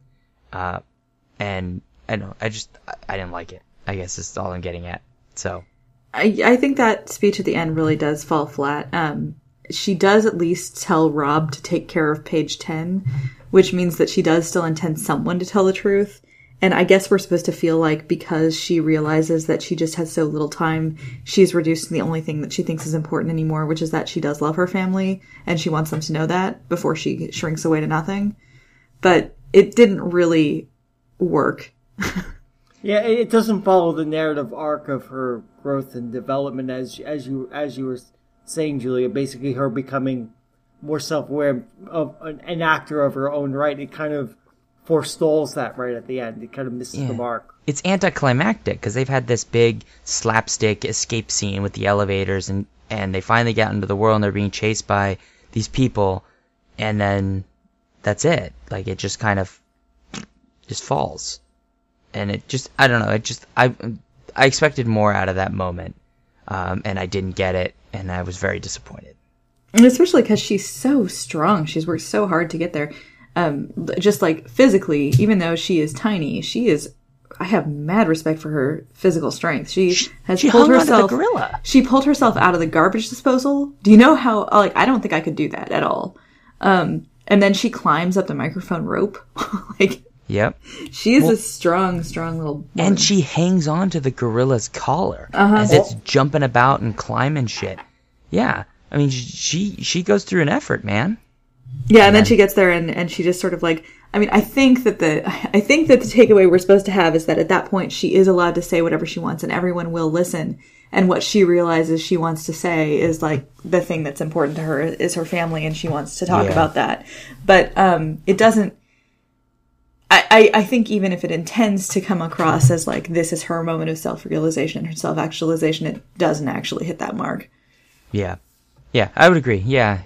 [SPEAKER 1] And I don't know, I didn't like it. I guess is all I'm getting at. So
[SPEAKER 10] I think that speech at the end really does fall flat. She does at least tell Rob to take care of page 10, which means that she does still intend someone to tell the truth. And I guess we're supposed to feel like because she realizes that she just has so little time, she's reduced to the only thing that she thinks is important anymore, which is that she does love her family, and she wants them to know that before she shrinks away to nothing. But it didn't really work.
[SPEAKER 9] Yeah, it doesn't follow the narrative arc of her growth and development as you were saying, Julia. Basically, her becoming more self-aware of an actor of her own right. It kind of forestalls that right at the end. It kind of misses the mark.
[SPEAKER 1] It's anticlimactic because they've had this big slapstick escape scene with the elevators, and they finally get into the world and they're being chased by these people, and then that's it. Like, it just kind of just falls. And it just, I don't know, I expected more out of that moment, and I didn't get it, and I was very disappointed.
[SPEAKER 10] And especially because she's so strong. She's worked so hard to get there. Just like physically, even though she is tiny, I have mad respect for her physical strength. She pulled herself,
[SPEAKER 1] the gorilla.
[SPEAKER 10] She pulled herself out of the garbage disposal. Do you know how, like, I don't think I could do that at all. And then she climbs up the microphone rope. Like,
[SPEAKER 1] yep.
[SPEAKER 10] She's a strong little woman.
[SPEAKER 1] And she hangs on to the gorilla's collar as it's jumping about and climbing shit. Yeah. I mean, she goes through an effort, man.
[SPEAKER 10] Yeah, and then she gets there and she just sort of like, I mean, I think that the takeaway we're supposed to have is that at that point she is allowed to say whatever she wants and everyone will listen. And what she realizes she wants to say is like the thing that's important to her is her family, and she wants to talk about that. But it doesn't. I think even if it intends to come across as like this is her moment of self-realization, her self-actualization, it doesn't actually hit that mark.
[SPEAKER 1] Yeah, I would agree. Yeah.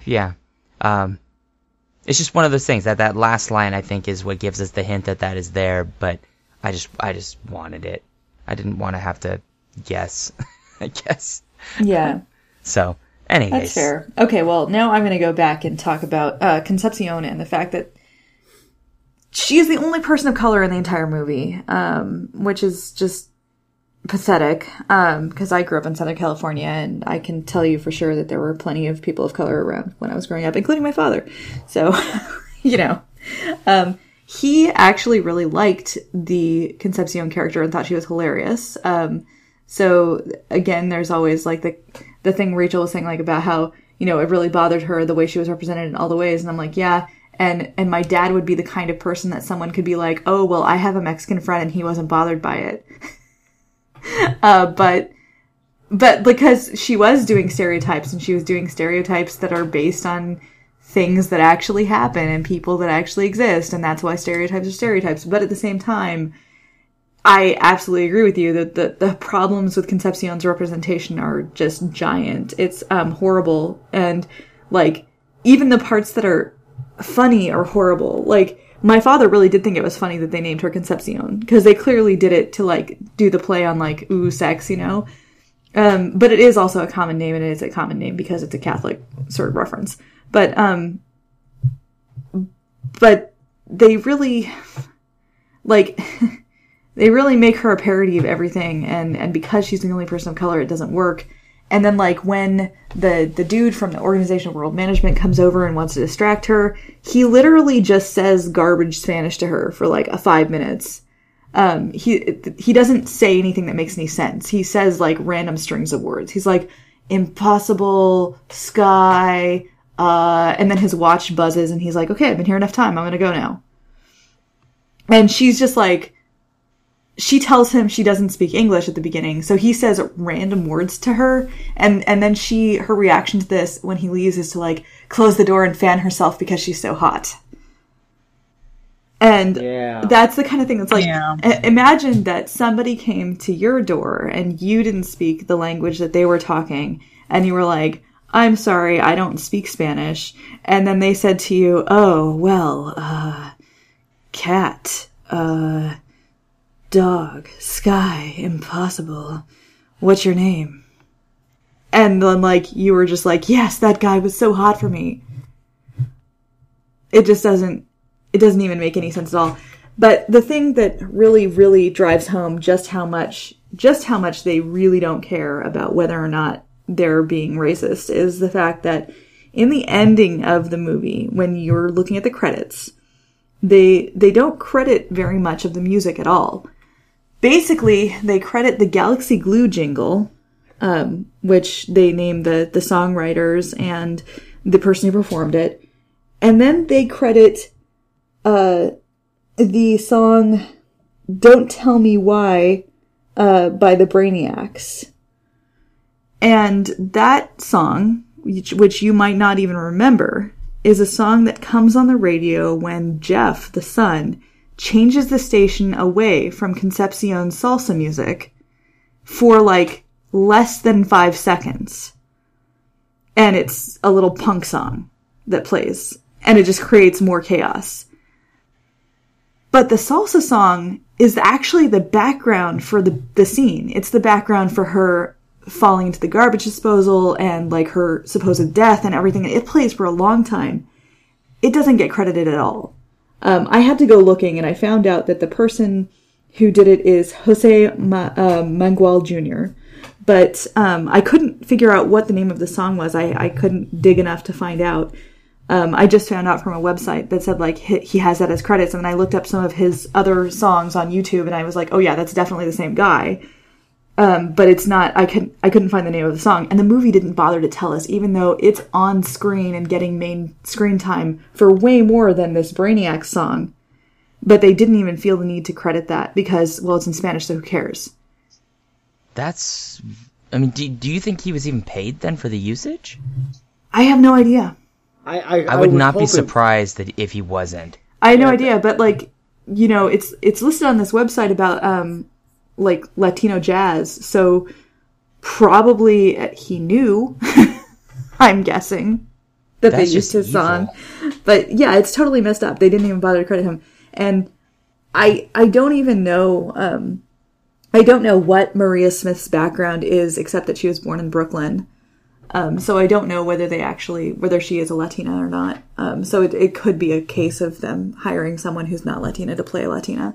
[SPEAKER 1] It's just one of those things that last line I think is what gives us the hint that is there. But I just wanted it. I didn't want to have to guess. I guess.
[SPEAKER 10] Yeah.
[SPEAKER 1] So, anyways.
[SPEAKER 10] That's fair. Okay, well, now I'm going to go back and talk about Concepcion and the fact that she is the only person of color in the entire movie, which is just pathetic, because I grew up in Southern California, and I can tell you for sure that there were plenty of people of color around when I was growing up, including my father. So, you know. He actually really liked the Concepcion character and thought she was hilarious. So again, there's always like the thing Rachel was saying like about how, you know, it really bothered her the way she was represented in all the ways. And I'm like, yeah. And my dad would be the kind of person that someone could be like, oh, well, I have a Mexican friend and he wasn't bothered by it. But because she was doing stereotypes, and she was doing stereotypes that are based on things that actually happen and people that actually exist. And that's why stereotypes are stereotypes. But at the same time, I absolutely agree with you that the problems with Concepcion's representation are just giant. It's horrible. And like, even the parts that are funny are horrible. Like, my father really did think it was funny that they named her Concepcion, because they clearly did it to like do the play on like, ooh, sex, you know? But it is also a common name, and it is a common name because it's a Catholic sort of reference. But they really, like, they really make her a parody of everything, and because she's the only person of color, it doesn't work. And then, like, when the dude from the Organization of World Management comes over and wants to distract her, he literally just says garbage Spanish to her for, like, 5 minutes. He doesn't say anything that makes any sense. He says, like, random strings of words. He's like, impossible, sky, and then his watch buzzes, and he's like, okay, I've been here enough time, I'm gonna go now. And she's just like, she tells him she doesn't speak English at the beginning, so he says random words to her, and then her reaction to this when he leaves is to like close the door and fan herself because she's so hot. And that's the kind of thing that's like, imagine that somebody came to your door and you didn't speak the language that they were talking, and you were like, I'm sorry, I don't speak Spanish. And then they said to you, oh, well, cat, dog, sky, impossible. What's your name? And then, like, you were just like, yes, that guy was so hot for me. It doesn't even make any sense at all. But the thing that really, really drives home just how much they really don't care about whether or not they're being racist is the fact that in the ending of the movie, when you're looking at the credits, they don't credit very much of the music at all. Basically, they credit the Galaxy Glue jingle, which they name the songwriters and the person who performed it. And then they credit the song Don't Tell Me Why by the Brainiacs. And that song, which you might not even remember, is a song that comes on the radio when Jeff, the son, changes the station away from Concepcion's salsa music for like less than 5 seconds. And it's a little punk song that plays. And it just creates more chaos. But the salsa song is actually the background for the scene. It's the background for her falling into the garbage disposal and like her supposed death and everything. It plays for a long time. It doesn't get credited at all. I had to go looking, and I found out that the person who did it is Jose Mangual Jr. But I couldn't figure out what the name of the song was. I couldn't dig enough to find out. I just found out from a website that said like he has that as credits, and then I looked up some of his other songs on YouTube, and I was like, oh yeah, that's definitely the same guy. But it's not, I couldn't find the name of the song, and the movie didn't bother to tell us, even though it's on screen and getting main screen time for way more than this Brainiac song. But they didn't even feel the need to credit that because, well, it's in Spanish, so who cares?
[SPEAKER 1] That's... I mean, do you think he was even paid then for the usage?
[SPEAKER 10] I have no idea.
[SPEAKER 1] I would not be surprised that if he wasn't.
[SPEAKER 10] I have no idea, but like, you know, it's listed on this website about like Latino jazz, so probably he knew. I'm guessing that they used his song, but yeah, it's totally messed up. They didn't even bother to credit him, and I don't even know. I don't know what Maria Smith's background is, except that she was born in Brooklyn. So I don't know whether she is a Latina or not. So it could be a case of them hiring someone who's not Latina to play a Latina.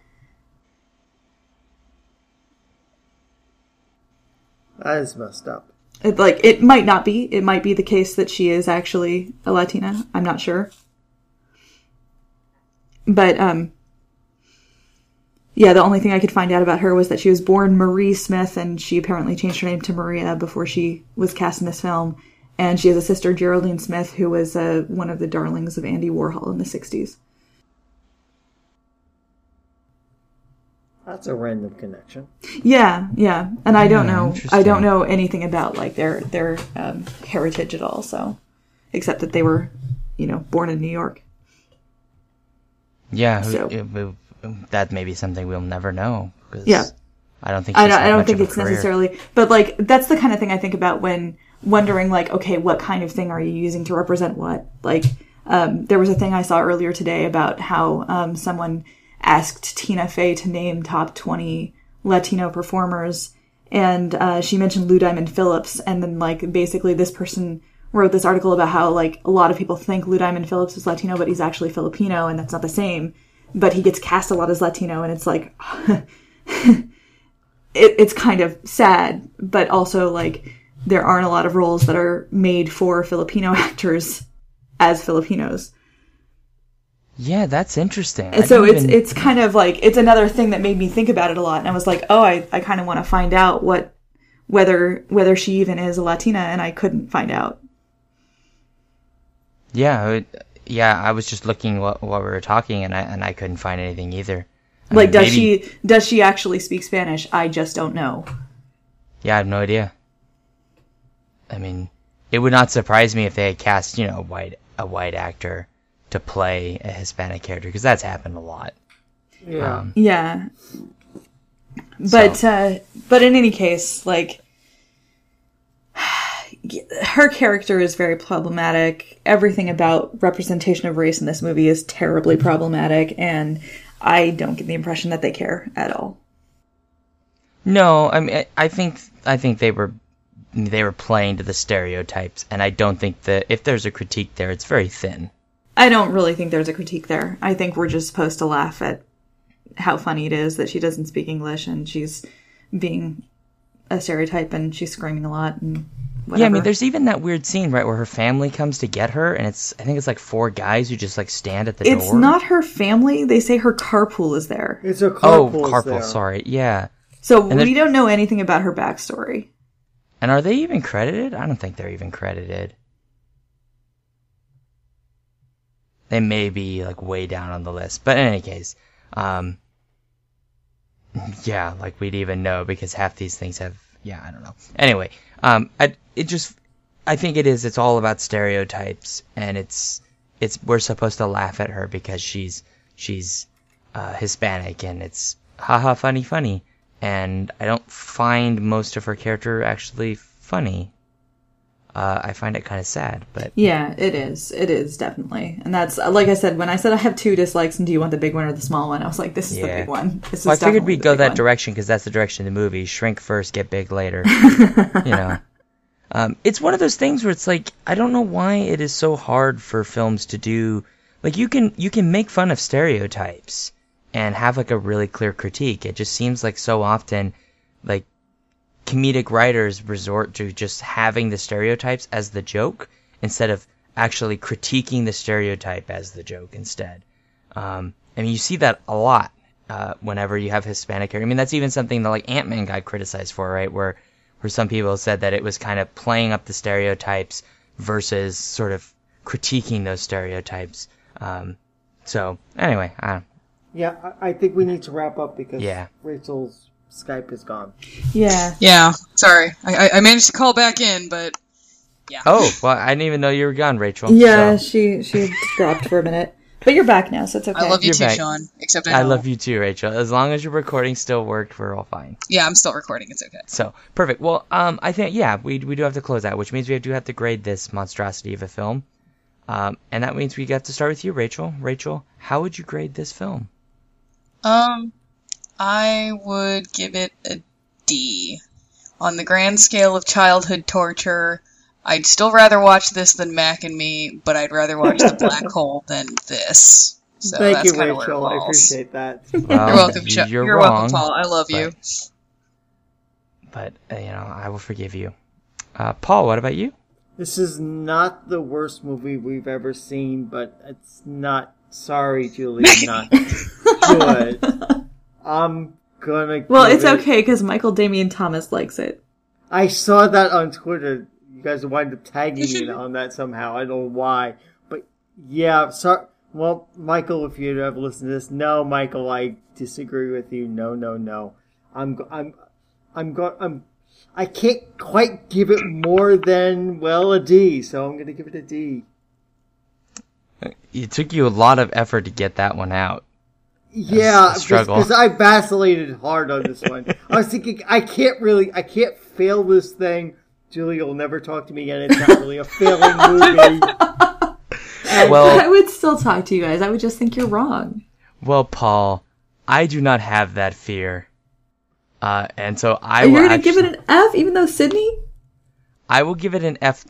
[SPEAKER 9] That is messed up.
[SPEAKER 10] It might not be. It might be the case that she is actually a Latina. I'm not sure. But, yeah, the only thing I could find out about her was that she was born Marie Smith, and she apparently changed her name to Maria before she was cast in this film. And she has a sister, Geraldine Smith, who was one of the darlings of Andy Warhol in the 60s.
[SPEAKER 9] That's a random connection.
[SPEAKER 10] Yeah. And I don't know anything about like their heritage at all, so except that they were, born in New York.
[SPEAKER 1] Yeah, so. That may be something we'll never know.
[SPEAKER 10] Yeah.
[SPEAKER 1] I don't think
[SPEAKER 10] it's necessarily, but like that's the kind of thing I think about when wondering like, okay, what kind of thing are you using to represent what? Like, there was a thing I saw earlier today about how someone asked Tina Fey to name top 20 Latino performers, and she mentioned Lou Diamond Phillips, and then like basically this person wrote this article about how like a lot of people think Lou Diamond Phillips is Latino, but he's actually Filipino, and that's not the same. But he gets cast a lot as Latino, and it's like it's kind of sad, but also like there aren't a lot of roles that are made for Filipino actors as Filipinos.
[SPEAKER 1] Yeah, that's interesting.
[SPEAKER 10] And so it's kind of like, it's another thing that made me think about it a lot. And I was like, oh, I kind of want to find out whether she even is a Latina, and I couldn't find out.
[SPEAKER 1] Yeah, I was just looking while we were talking, and I couldn't find anything either.
[SPEAKER 10] Does she actually speak Spanish? I just don't know.
[SPEAKER 1] Yeah, I have no idea. I mean, it would not surprise me if they had cast, a white actor to play a Hispanic character, because that's happened a lot.
[SPEAKER 9] Yeah.
[SPEAKER 10] Yeah. But in any case, like, her character is very problematic. Everything about representation of race in this movie is terribly problematic, and I don't get the impression that they care at all.
[SPEAKER 1] No, I mean, I think they were playing to the stereotypes, and I don't think that if there's a critique there, it's very thin.
[SPEAKER 10] I don't really think there's a critique there. I think we're just supposed to laugh at how funny it is that she doesn't speak English and she's being a stereotype and she's screaming a lot and whatever.
[SPEAKER 1] Yeah, I mean, there's even that weird scene, right, where her family comes to get her, and I think it's like 4 guys who just like stand at the door.
[SPEAKER 10] It's not her family. They say her carpool is there.
[SPEAKER 9] It's her carpool.
[SPEAKER 1] Oh, carpool.
[SPEAKER 9] There.
[SPEAKER 1] Sorry. Yeah.
[SPEAKER 10] So we don't know anything about her backstory.
[SPEAKER 1] And are they even credited? I don't think they're even credited. They may be like way down on the list, but in any case, yeah, like we'd even know because half these things have, I don't know. Anyway, I think it's all about stereotypes, and we're supposed to laugh at her because she's Hispanic, and it's haha funny, and I don't find most of her character actually funny. I find it kind of sad, but...
[SPEAKER 10] Yeah, it is, definitely. And that's, like I said, when I said I have 2 dislikes and do you want the big one or the small one, I was like, this is the big one.
[SPEAKER 1] I figured we'd go that direction because that's the direction of the movie. Shrink first, get big later. It's one of those things where it's like, I don't know why it is so hard for films to do... Like, you can make fun of stereotypes and have like a really clear critique. It just seems like so often, like, comedic writers resort to just having the stereotypes as the joke instead of actually critiquing the stereotype as the joke instead. I mean, you see that a lot whenever you have Hispanic characters. I mean, that's even something that like Ant-Man got criticized for, right? Where some people said that it was kind of playing up the stereotypes versus sort of critiquing those stereotypes. So anyway,
[SPEAKER 9] Yeah, I think we need to wrap up because
[SPEAKER 1] Yeah.
[SPEAKER 9] Rachel's Skype is gone.
[SPEAKER 10] Yeah.
[SPEAKER 11] Yeah, sorry. I managed to call back in, but yeah.
[SPEAKER 1] Oh, well, I didn't even know you were gone, Rachel.
[SPEAKER 10] Yeah,
[SPEAKER 1] so.
[SPEAKER 10] she dropped for a minute. But you're back now, so it's okay.
[SPEAKER 11] I love you
[SPEAKER 1] You're
[SPEAKER 11] too,
[SPEAKER 1] back.
[SPEAKER 11] Sean. Except
[SPEAKER 1] I love you too, Rachel. As long as your recording still worked, we're all fine.
[SPEAKER 11] Yeah, I'm still recording. It's okay.
[SPEAKER 1] So, perfect. Well, I think, we do have to close out, which means we do have to grade this monstrosity of a film. And that means we got to start with you, Rachel. Rachel, how would you grade this film?
[SPEAKER 11] I would give it a D. On the grand scale of childhood torture, I'd still rather watch this than Mac and Me, but I'd rather watch The Black Hole than this. So
[SPEAKER 9] Thank
[SPEAKER 11] that's
[SPEAKER 9] you,
[SPEAKER 11] kind of where it
[SPEAKER 9] Rachel. I
[SPEAKER 11] falls.
[SPEAKER 9] appreciate that.
[SPEAKER 1] Well,
[SPEAKER 11] You're welcome,
[SPEAKER 1] you're
[SPEAKER 11] You're
[SPEAKER 1] wrong,
[SPEAKER 11] welcome, Paul. I love you.
[SPEAKER 1] But, I will forgive you. Paul, what about you?
[SPEAKER 9] This is not the worst movie we've ever seen, but it's not. Sorry, Julie, not good. I'm gonna.
[SPEAKER 10] Well,
[SPEAKER 9] give
[SPEAKER 10] it's
[SPEAKER 9] it-
[SPEAKER 10] okay because Michael Damian Thomas likes it.
[SPEAKER 9] I saw that on Twitter. You guys wind up tagging me on that somehow. I don't know why, but yeah. Sorry. Well, Michael, if you ever listen to this, no, Michael, I disagree with you. No. I can't quite give it more than, a D, so I'm gonna give it a D.
[SPEAKER 1] It took you a lot of effort to get that one out.
[SPEAKER 9] Yeah,
[SPEAKER 1] struggle.
[SPEAKER 9] because I vacillated hard on this one. I was thinking, I can't fail this thing. Julie will never talk to me again. It's not really a failing movie.
[SPEAKER 1] Well,
[SPEAKER 10] I would still talk to you guys. I would just think you're wrong.
[SPEAKER 1] Well, Paul, I do not have that fear. And so I
[SPEAKER 10] Are you
[SPEAKER 1] will
[SPEAKER 10] going to give it an F, even though Sydney?
[SPEAKER 1] I will give it an F+.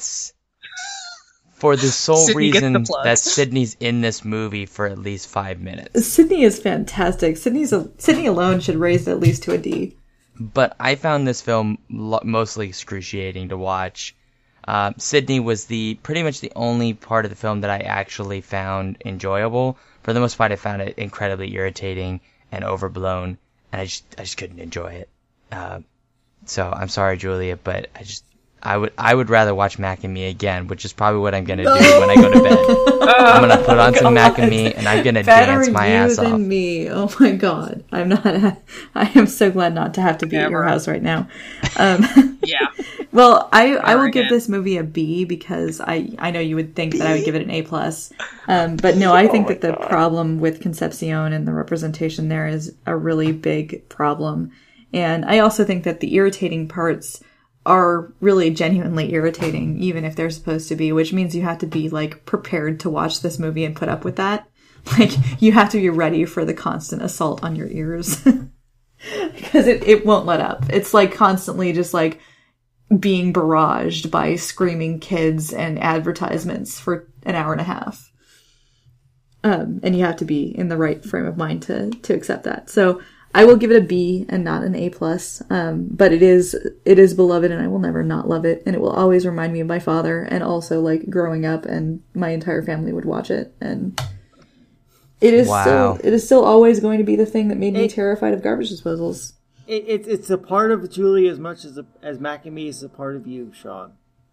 [SPEAKER 1] For the sole
[SPEAKER 11] Sydney gets the
[SPEAKER 1] reason
[SPEAKER 11] plus.
[SPEAKER 1] that Sydney's in this movie for at least 5 minutes.
[SPEAKER 10] Sydney is fantastic. Sydney alone should raise it at least to a D.
[SPEAKER 1] But I found this film mostly excruciating to watch. Sydney was pretty much the only part of the film that I actually found enjoyable. For the most part, I found it incredibly irritating and overblown, and I just couldn't enjoy it. So I'm sorry, Julia, but I would rather watch Mac and Me again, which is probably what I'm gonna do when I go to bed. I'm gonna put on some Mac and Me, and I'm gonna dance my ass
[SPEAKER 10] Better you
[SPEAKER 1] off.
[SPEAKER 10] than me. Oh my god, I am so glad not to have to be at your house right now.
[SPEAKER 11] Yeah.
[SPEAKER 10] Well, I will
[SPEAKER 11] Never
[SPEAKER 10] give
[SPEAKER 11] again.
[SPEAKER 10] this movie a B because I know you would think that I would give it an A+. But no, I think that the problem with Concepcion and the representation there is a really big problem. And I also think that the irritating parts are really genuinely irritating, even if they're supposed to be, which means you have to be, prepared to watch this movie and put up with that. You have to be ready for the constant assault on your ears. Because it won't let up. It's, constantly just, being barraged by screaming kids and advertisements for an hour and a half. And you have to be in the right frame of mind to accept that. So I will give it a B and not an A+. But it is beloved and I will never not love it. And it will always remind me of my father and also growing up and my entire family would watch it. And it is still always going to be the thing that made me terrified of garbage disposals.
[SPEAKER 9] It's a part of Julie as much as Mac and Me is a part of you, Sean.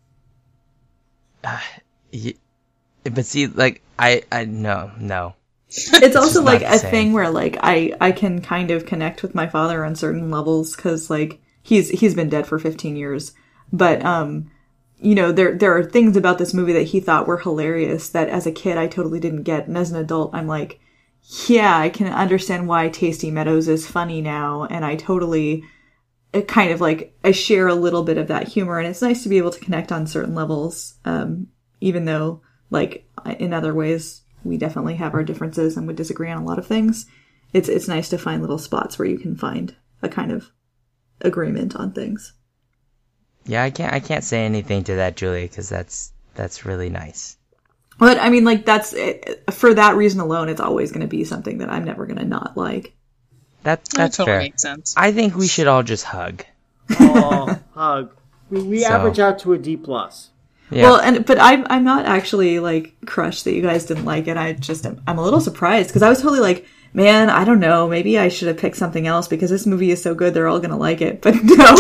[SPEAKER 1] But see, no.
[SPEAKER 10] It's also
[SPEAKER 1] not the
[SPEAKER 10] a
[SPEAKER 1] same.
[SPEAKER 10] thing where I can kind of connect with my father on certain levels because he's been dead for 15 years, but there are things about this movie that he thought were hilarious that as a kid I totally didn't get, and as an adult I'm like, yeah, I can understand why Tasty Meadows is funny now, and I totally kind of I share a little bit of that humor, and it's nice to be able to connect on certain levels, even though in other ways we definitely have our differences and would disagree on a lot of things. It's nice to find little spots where you can find a kind of agreement on things.
[SPEAKER 1] Yeah, I can't say anything to that, Julie, because that's really nice.
[SPEAKER 10] But I mean, that's for that reason alone, it's always going to be something that I'm never going to not like.
[SPEAKER 1] That's
[SPEAKER 11] totally
[SPEAKER 1] fair.
[SPEAKER 11] makes sense.
[SPEAKER 1] I think we should all just hug.
[SPEAKER 9] Oh, hug. We average out to a D+.
[SPEAKER 1] Yeah.
[SPEAKER 10] Well, but I'm not actually crushed that you guys didn't like it. I'm a little surprised because I was totally man, I don't know, maybe I should have picked something else because this movie is so good they're all gonna like it. But no.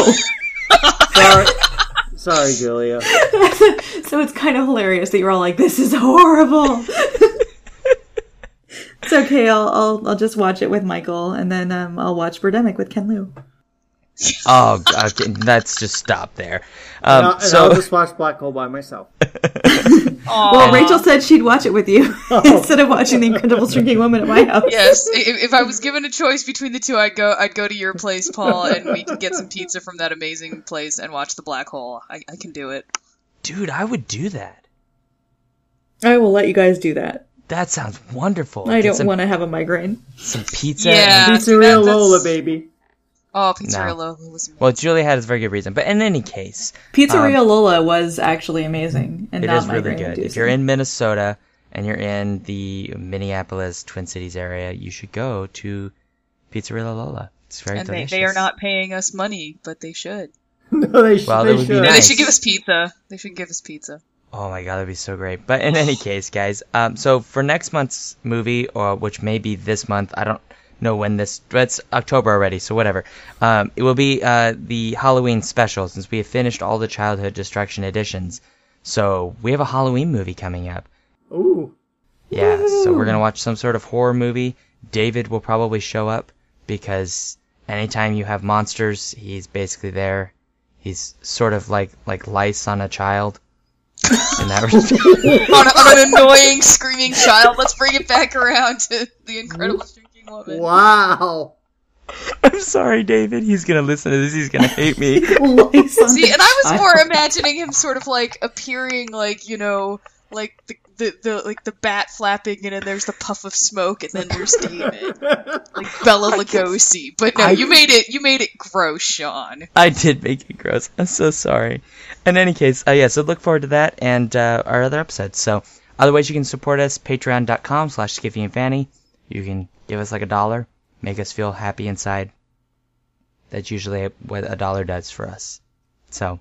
[SPEAKER 9] Sorry, Julia.
[SPEAKER 10] So it's kind of hilarious that you're all like, this is horrible. It's okay. I'll just watch it with Michael, and then I'll watch Birdemic with Ken Liu.
[SPEAKER 1] Oh, okay, let's just stop there.
[SPEAKER 9] And I'll just watch Black Hole by myself.
[SPEAKER 10] Well, Rachel said she'd watch it with you instead of watching The Incredible Shrinking Woman at my house.
[SPEAKER 11] Yes, if I was given a choice between the two, I'd go to your place, Paul, and we can get some pizza from that amazing place and watch The Black Hole. I can do it.
[SPEAKER 1] Dude, I would do that.
[SPEAKER 10] I will let you guys do that.
[SPEAKER 1] That sounds wonderful.
[SPEAKER 10] I don't want to have a migraine.
[SPEAKER 1] Some pizza.
[SPEAKER 11] Yeah,
[SPEAKER 9] Pizzeria Lola, baby.
[SPEAKER 11] Oh, Pizzeria Lola was amazing.
[SPEAKER 1] Well, Julia had a very good reason. But in any case...
[SPEAKER 10] Pizzeria Lola was actually amazing. And
[SPEAKER 1] it
[SPEAKER 10] not
[SPEAKER 1] is really good.
[SPEAKER 10] inducing.
[SPEAKER 1] If you're in Minnesota and you're in the Minneapolis, Twin Cities area, you should go to Pizzeria Lola. It's very delicious.
[SPEAKER 11] They are not paying us money, but they should.
[SPEAKER 9] No, they should.
[SPEAKER 1] Well,
[SPEAKER 9] they
[SPEAKER 1] that would be
[SPEAKER 9] should.
[SPEAKER 1] nice.
[SPEAKER 11] They should give us pizza. They should give us pizza.
[SPEAKER 1] Oh my god, that'd be so great. But in any case, guys, so for next month's movie, or which may be this month, I don't know when this, but it's October already, so whatever. It will be the Halloween special, since we have finished all the Childhood Destruction editions. So we have a Halloween movie coming up.
[SPEAKER 9] Ooh.
[SPEAKER 1] Yeah, so we're gonna watch some sort of horror movie. David will probably show up, because anytime you have monsters, he's basically there. He's sort of like lice on a child. In that
[SPEAKER 11] on an annoying screaming child. Let's bring it back around to The Incredible Shrinking Woman.
[SPEAKER 9] Wow.
[SPEAKER 1] I'm sorry, David. He's gonna listen to this. He's gonna hate me.
[SPEAKER 11] See, and I was more imagining him sort of like appearing like, you know, like the bat flapping, and then there's the puff of smoke, and then there's David, like Bela Lugosi. But no, you made it gross, Sean.
[SPEAKER 1] I did make it gross. I'm so sorry. In any case, so look forward to that and our other episodes. So, other ways you can support us: patreon.com/SkiffyandFanny. You can give us like $1, make us feel happy inside. That's usually what $1 does for us. So,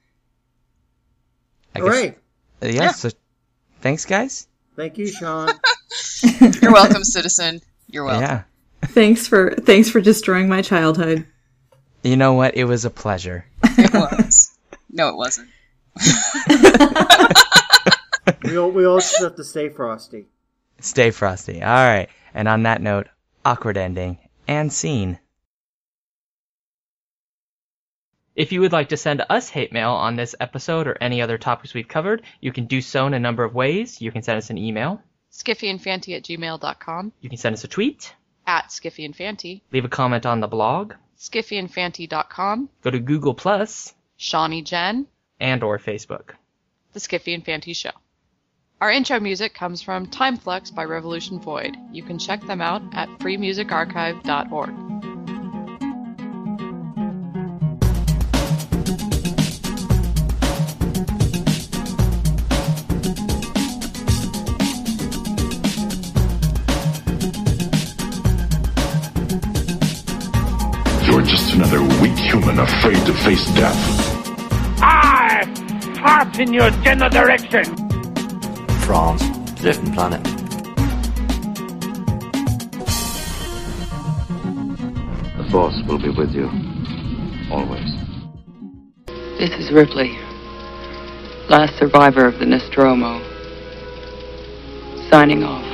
[SPEAKER 1] I guess,
[SPEAKER 9] yeah.
[SPEAKER 1] So, thanks, guys.
[SPEAKER 9] Thank you, Sean.
[SPEAKER 11] You're welcome, citizen. You're welcome.
[SPEAKER 1] Yeah.
[SPEAKER 10] Thanks for destroying my childhood.
[SPEAKER 1] You know what? It was a pleasure.
[SPEAKER 11] It was. No, it wasn't.
[SPEAKER 9] we all just have to stay frosty.
[SPEAKER 1] Stay frosty. All right. And on that note, awkward ending and scene. If you would like to send us hate mail on this episode or any other topics we've covered, you can do so in a number of ways. You can send us an email.
[SPEAKER 12] SkiffyandFanty@gmail.com.
[SPEAKER 1] You can send us a tweet.
[SPEAKER 12] @SkiffyandFanty.
[SPEAKER 1] Leave a comment on the blog.
[SPEAKER 12] SkiffyandFanty.com.
[SPEAKER 1] Go to Google+.
[SPEAKER 12] Shawnee Jen.
[SPEAKER 1] And or Facebook.
[SPEAKER 12] The Skiffy and Fanty Show. Our intro music comes from Timeflux by Revolution Void. You can check them out at freemusicarchive.org.
[SPEAKER 13] You're just another weak human afraid to face death.
[SPEAKER 4] I fart in your general direction.
[SPEAKER 14] France, different planet.
[SPEAKER 15] The Force will be with you. Always.
[SPEAKER 16] This is Ripley, last survivor of the Nostromo. Signing off.